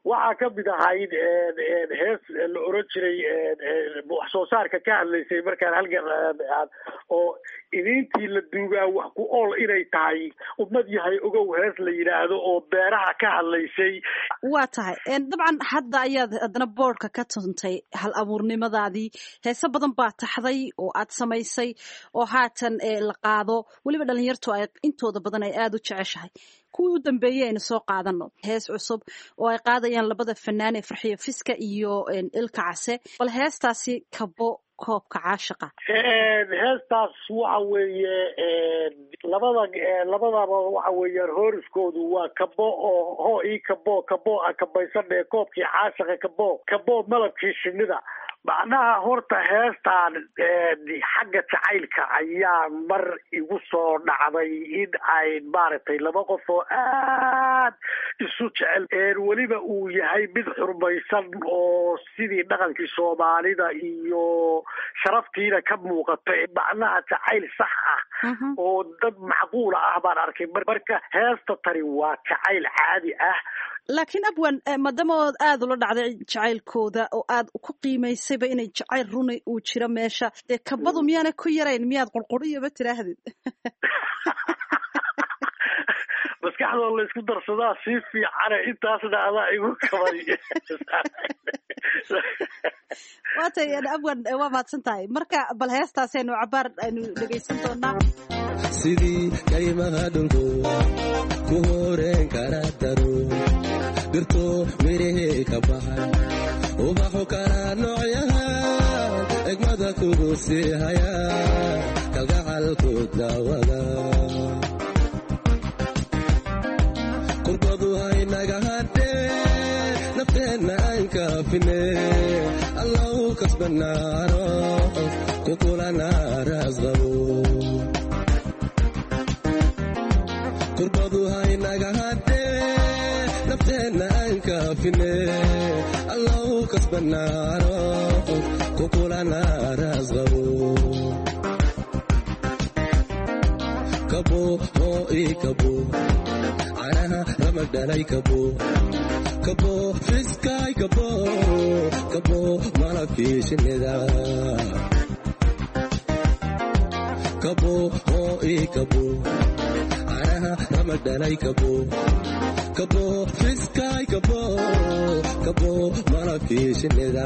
waxaa ka mid ahayd hees la oran jiray wax soo saarka ka hadlaysay markaan halgan oo idintii la duugaa wax ku ool inay tahay ummad yahay ogow hees la yidhaahdo oo beeraha ka hadlaysay waa tahay dabcan hadda ayaad haddana boordka ka tuntay hal abuurnimadaadii heese badan baa taxday oo aad samaysay oo haatan la qaado weliba dhalinyartu ay intooda badan ay aada u jeceshahay kuwii u dambeeyey aynu soo qaadano hees cusub oo ay qaadayaan labada fanaan ee Farxiyo Fiska iyo Ilka Case bal heestaasi kabo koobka caashiqa heestaas waxa weeye labada labadaba waxa weeyaan horiskoodu waa kabo oo ho ii kabo kabo a kabaysanee koobkii caashiqa kabo kabo malabkii shinnida macnaha horta heestaan xagga jacaylka ayaa mar igu soo dhacday in ay maaragtay laba qof oo aad isu jecel weliba uu yahay mid xurmaysan oo sidii dhaqankii soomaalida iyo sharaftiina ka muuqata macnaha jacayl sax ah oo dad macquula ah baan arkay marka heesta tani waa jacayl caadi ah laakiin abwan maadaama ood aada ula dhacday jacaylkooda oo aad ku qiimaysayba inay jacayl runa uu jiro meesha dee kabadu miyaana ku yarayn miyaad qurquriyaba tiraahdid maskaxdoo la isku darsadaa sii fiicane intaasna adaa igu kabay waatay abwan waa mahadsan tahay marka bal heestaasaynu cabaar aynu dhegaysan doonaa sidii kaymaha dhulku ku horeen kara daro dirto mirahee ka baxay ubaxu kala noocyahan egmada kugu sii haya kalgacalku daawada qurbadu haynaga hadhee nafteenna aan kaafine allahu kasbanaano kukulana raasqabo qurbadu haynaga hadhee nafteenna aan kaafine allahu kasbanaano kukulana raasqabo kabo hoo ii kabo canaha ramadhalay kabo kabo fiskaay kabo kabo malabkii shinnida kabo hoo ii kabo ramadhalay kabo kabo fiskaay kabo kabo malabkii shinnida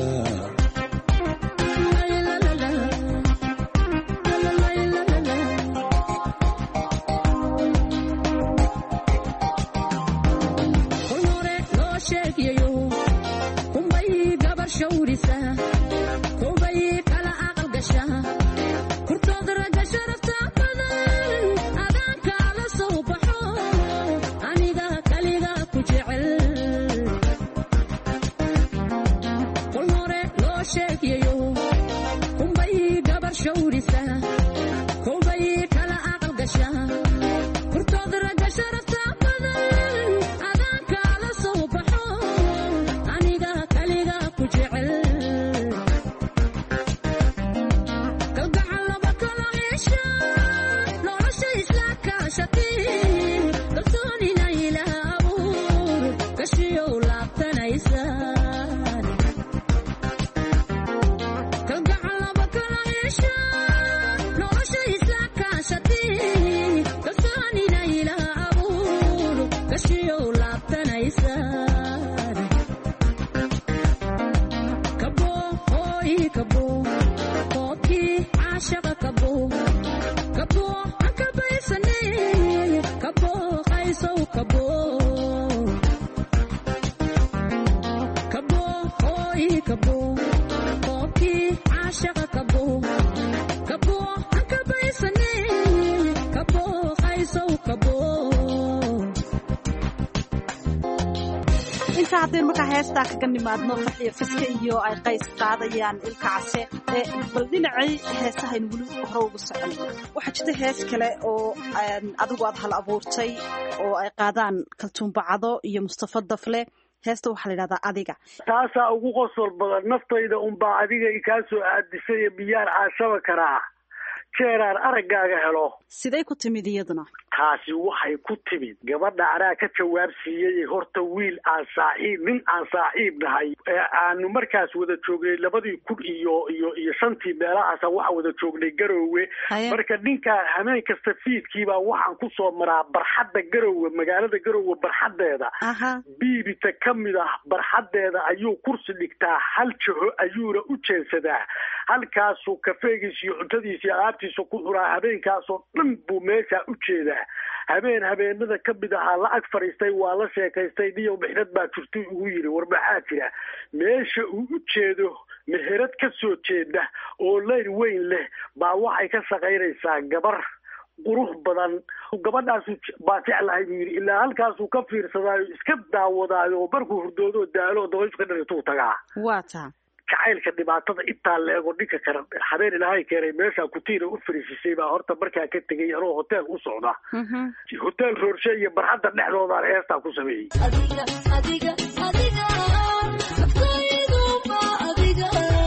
haddeen markaa heestaa kaga nimaadno Farxiyo Fiska iyo ay qays qaadayaan Ilka Case bal dhinacay heesahaynu weli hore ugu soconay waxaa jirta hees kale oo adigu aad hal abuurtay oo ay qaadaan Kaltuun Bacado iyo Mustafa Dafle heesta waxaa la yidhahdaa adiga taasaa ugu qosol badan naftayda unbaa adiga i kaa soo aadisay biyaan caashaba karaa jeeraan araggaaga helo. Siday ku timid iyaduna? Taasi waxay ku timid gabadha anaa ka jawaab siiyey horta wiil aan saaxiib nin aan saaxiib nahay aanu markaas wada joognay labadii kun iyo iyo iyo shantii meelahaas waxa wada joognay Garowe marka ninka hameen kasta fiidkiiba waxaan ku soo maraa barxadda Garowe magaalada Garowe barxadeeda biibita kamid ah barxadeeda ayuu kursi dhigtaa hal jaho ayuuna u jeesadaa halkaasuu kafeegiisa iyo cuntadiisa iyo alaabtiisa ku xuraa habeenkaasoo dhan buu meesha u jeedaa habeen habeenada ka mid ahaa la ag fariistay waa la sheekaystay niyo mixnad baa jirtay ugu yiri war maxaa jira meesha uu u jeedo meherad ka soo jeeda oo leyr weyn leh baa waxay ka shaqaynaysaa gabar qurux badan gabadhaas baa jeclahay buu yiri ilaa halkaasuu ka fiirsadaayo iska daawadaayo markuu hurdoodo daalo dabayshu ka dhalituu tagaa waata jacaylka dhibaatada intaa la eego dhinka kale habeen ilaahay keenay meesha kutiina u fariisisay baa horta markaa ka tegay anoo hotel u socda hotel Roorshe iyo barxadda dhexdooda heestaa ku sameeyay adiga adiga adiga afkaydu ma adiga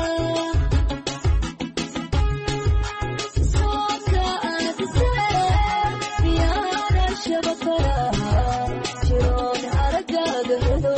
sooka adisee miyaana shabakara jiroon aragaaga helo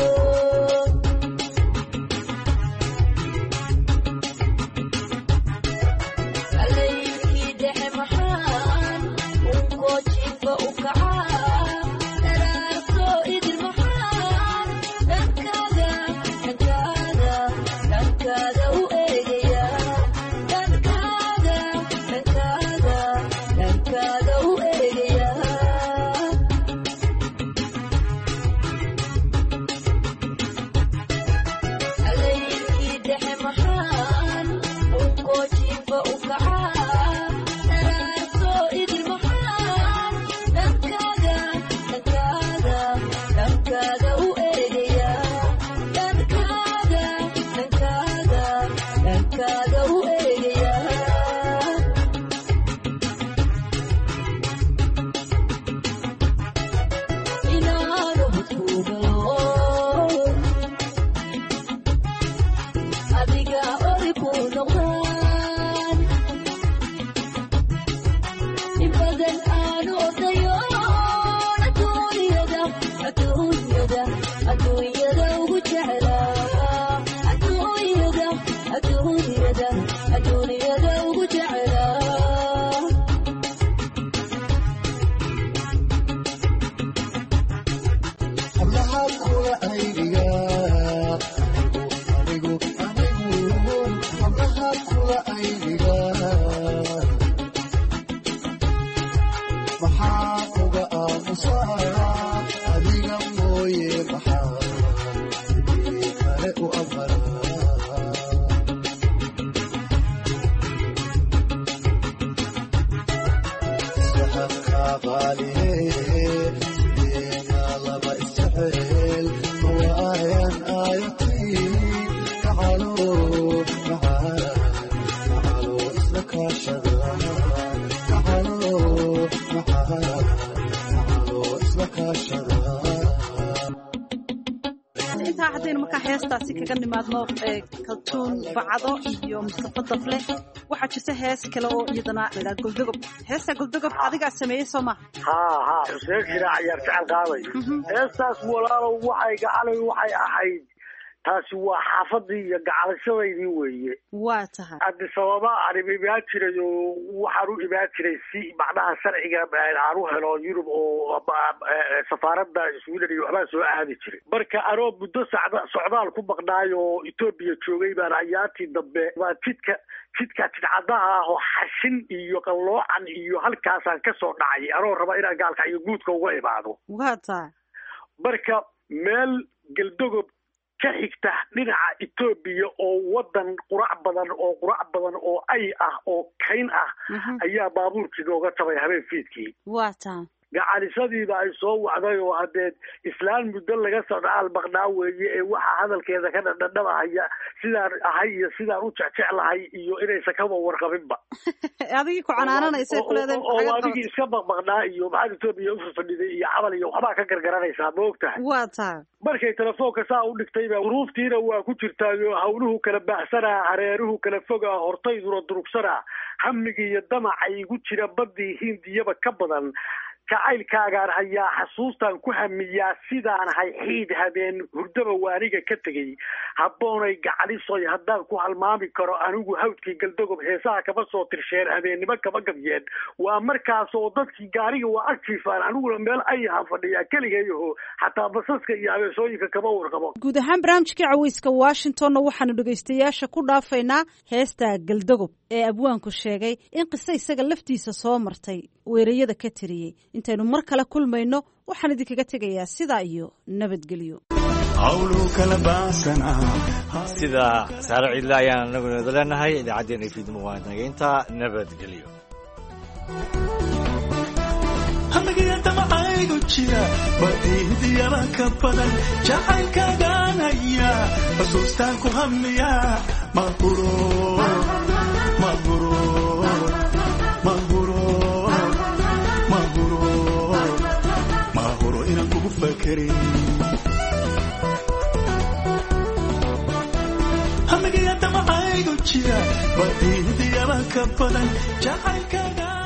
heestaasi kaga nimaadno kaltuun bacdo iyo Mustafa Dafle waxaa jirta hees kale oo iyadana la goldogob heesta goldogob adiga sameeyay Soomaa ha ha Xuseen Shiraac ayaa jecel qaaday heestaas walaalow waxay gacalay waxay ahayd taasi waa xaafadii iyo gacalashadaydii weeye waa tahay Addis Ababa aan ibaa jiray waxaan u ibaa jiray si macnaha sharciga aan u helo Yurub oo safaaradda Sweden iyo waxba soo aadi jiray marka anoo muddo socdaal ku maqnaayo Ethiopia joogay baan ayaati dambe waa jidka jidka tidcadaha oo xashin iyo qaloocan iyo halkaasaan ka soo dhacay anoo raba inaan gaalka iyo guudka uga imaado waa tahay marka meel galdogob ka xigta dhinaca Ethiopia oo wadan qurac badan oo qurac badan oo ay ah oo kayn ah ayaa baabuurkii nooga tabay habeen fiidkii waa taa gacalisadiiba ay soo wacday oo haddee islaan muddo laga socdaal maqnaa weeye ee waxaa hadalkeeda ka dhadhadhabahaya sidaan ahay iyo sidaan u jecjeclahay iyo inaysan kaba warqabinba adigii ku canaananaysa kuleedahay oo adigii iska baqbaqnaa iyo maxaad Itoobiya u fadhiday iyo cabal iyo waxbaa ka gargaranaysaa ma ogtahay waa taa markay telefoonka saa u dhigtayba uruuftiina waa ku jirtaayo hawluhu kala baaxsanaa hareeruhu kala fogaa hortayduna durugsanaa hamigii iyo damaca igu jira baddii hindiyaba ka badan jacaylkaagaan hayaa xasuustaan ku hamiyaa sidaan ahay xiid habeen hurdaba waaniga ka tegey habboonay gacalisoy haddaan ku halmaami karo anigu hawdkii galdagob heesaha kama soo tirsheen habeennimo kama gabyeen waa markaas oo dadkii gaariga waa agjiifaan aniguna meel ayahan fadhiyaa keligayaho xataa basaska iyo habeesooyinka kama warqabo guud ahaan barnaamijkii caweyska washingtonna waxaanu dhegaystayaasha ku dhaafaynaa heesta galdagob ee abwaanku sheegay in qiso isaga laftiisa soo martay weerayada ka tiriyey intaynu mar kale kulmayno waxaan idinkaga tegayaa sidaa iyo nabadgelyo sida saare ciidle ayaan anagu nada leenahay idaacaddeenna fiidmo waa nageynta nabadgelyo hamigiyadamacaygu jira badiidiyaba ka badan jacaylkaagaan haya xusuustaan ku hamiya mahuro mahuro mahuro mahuro mahuro inaan kugu fakerin hamigiyadamacaygu jira badiidiyaba ka badan jacaylkaagaan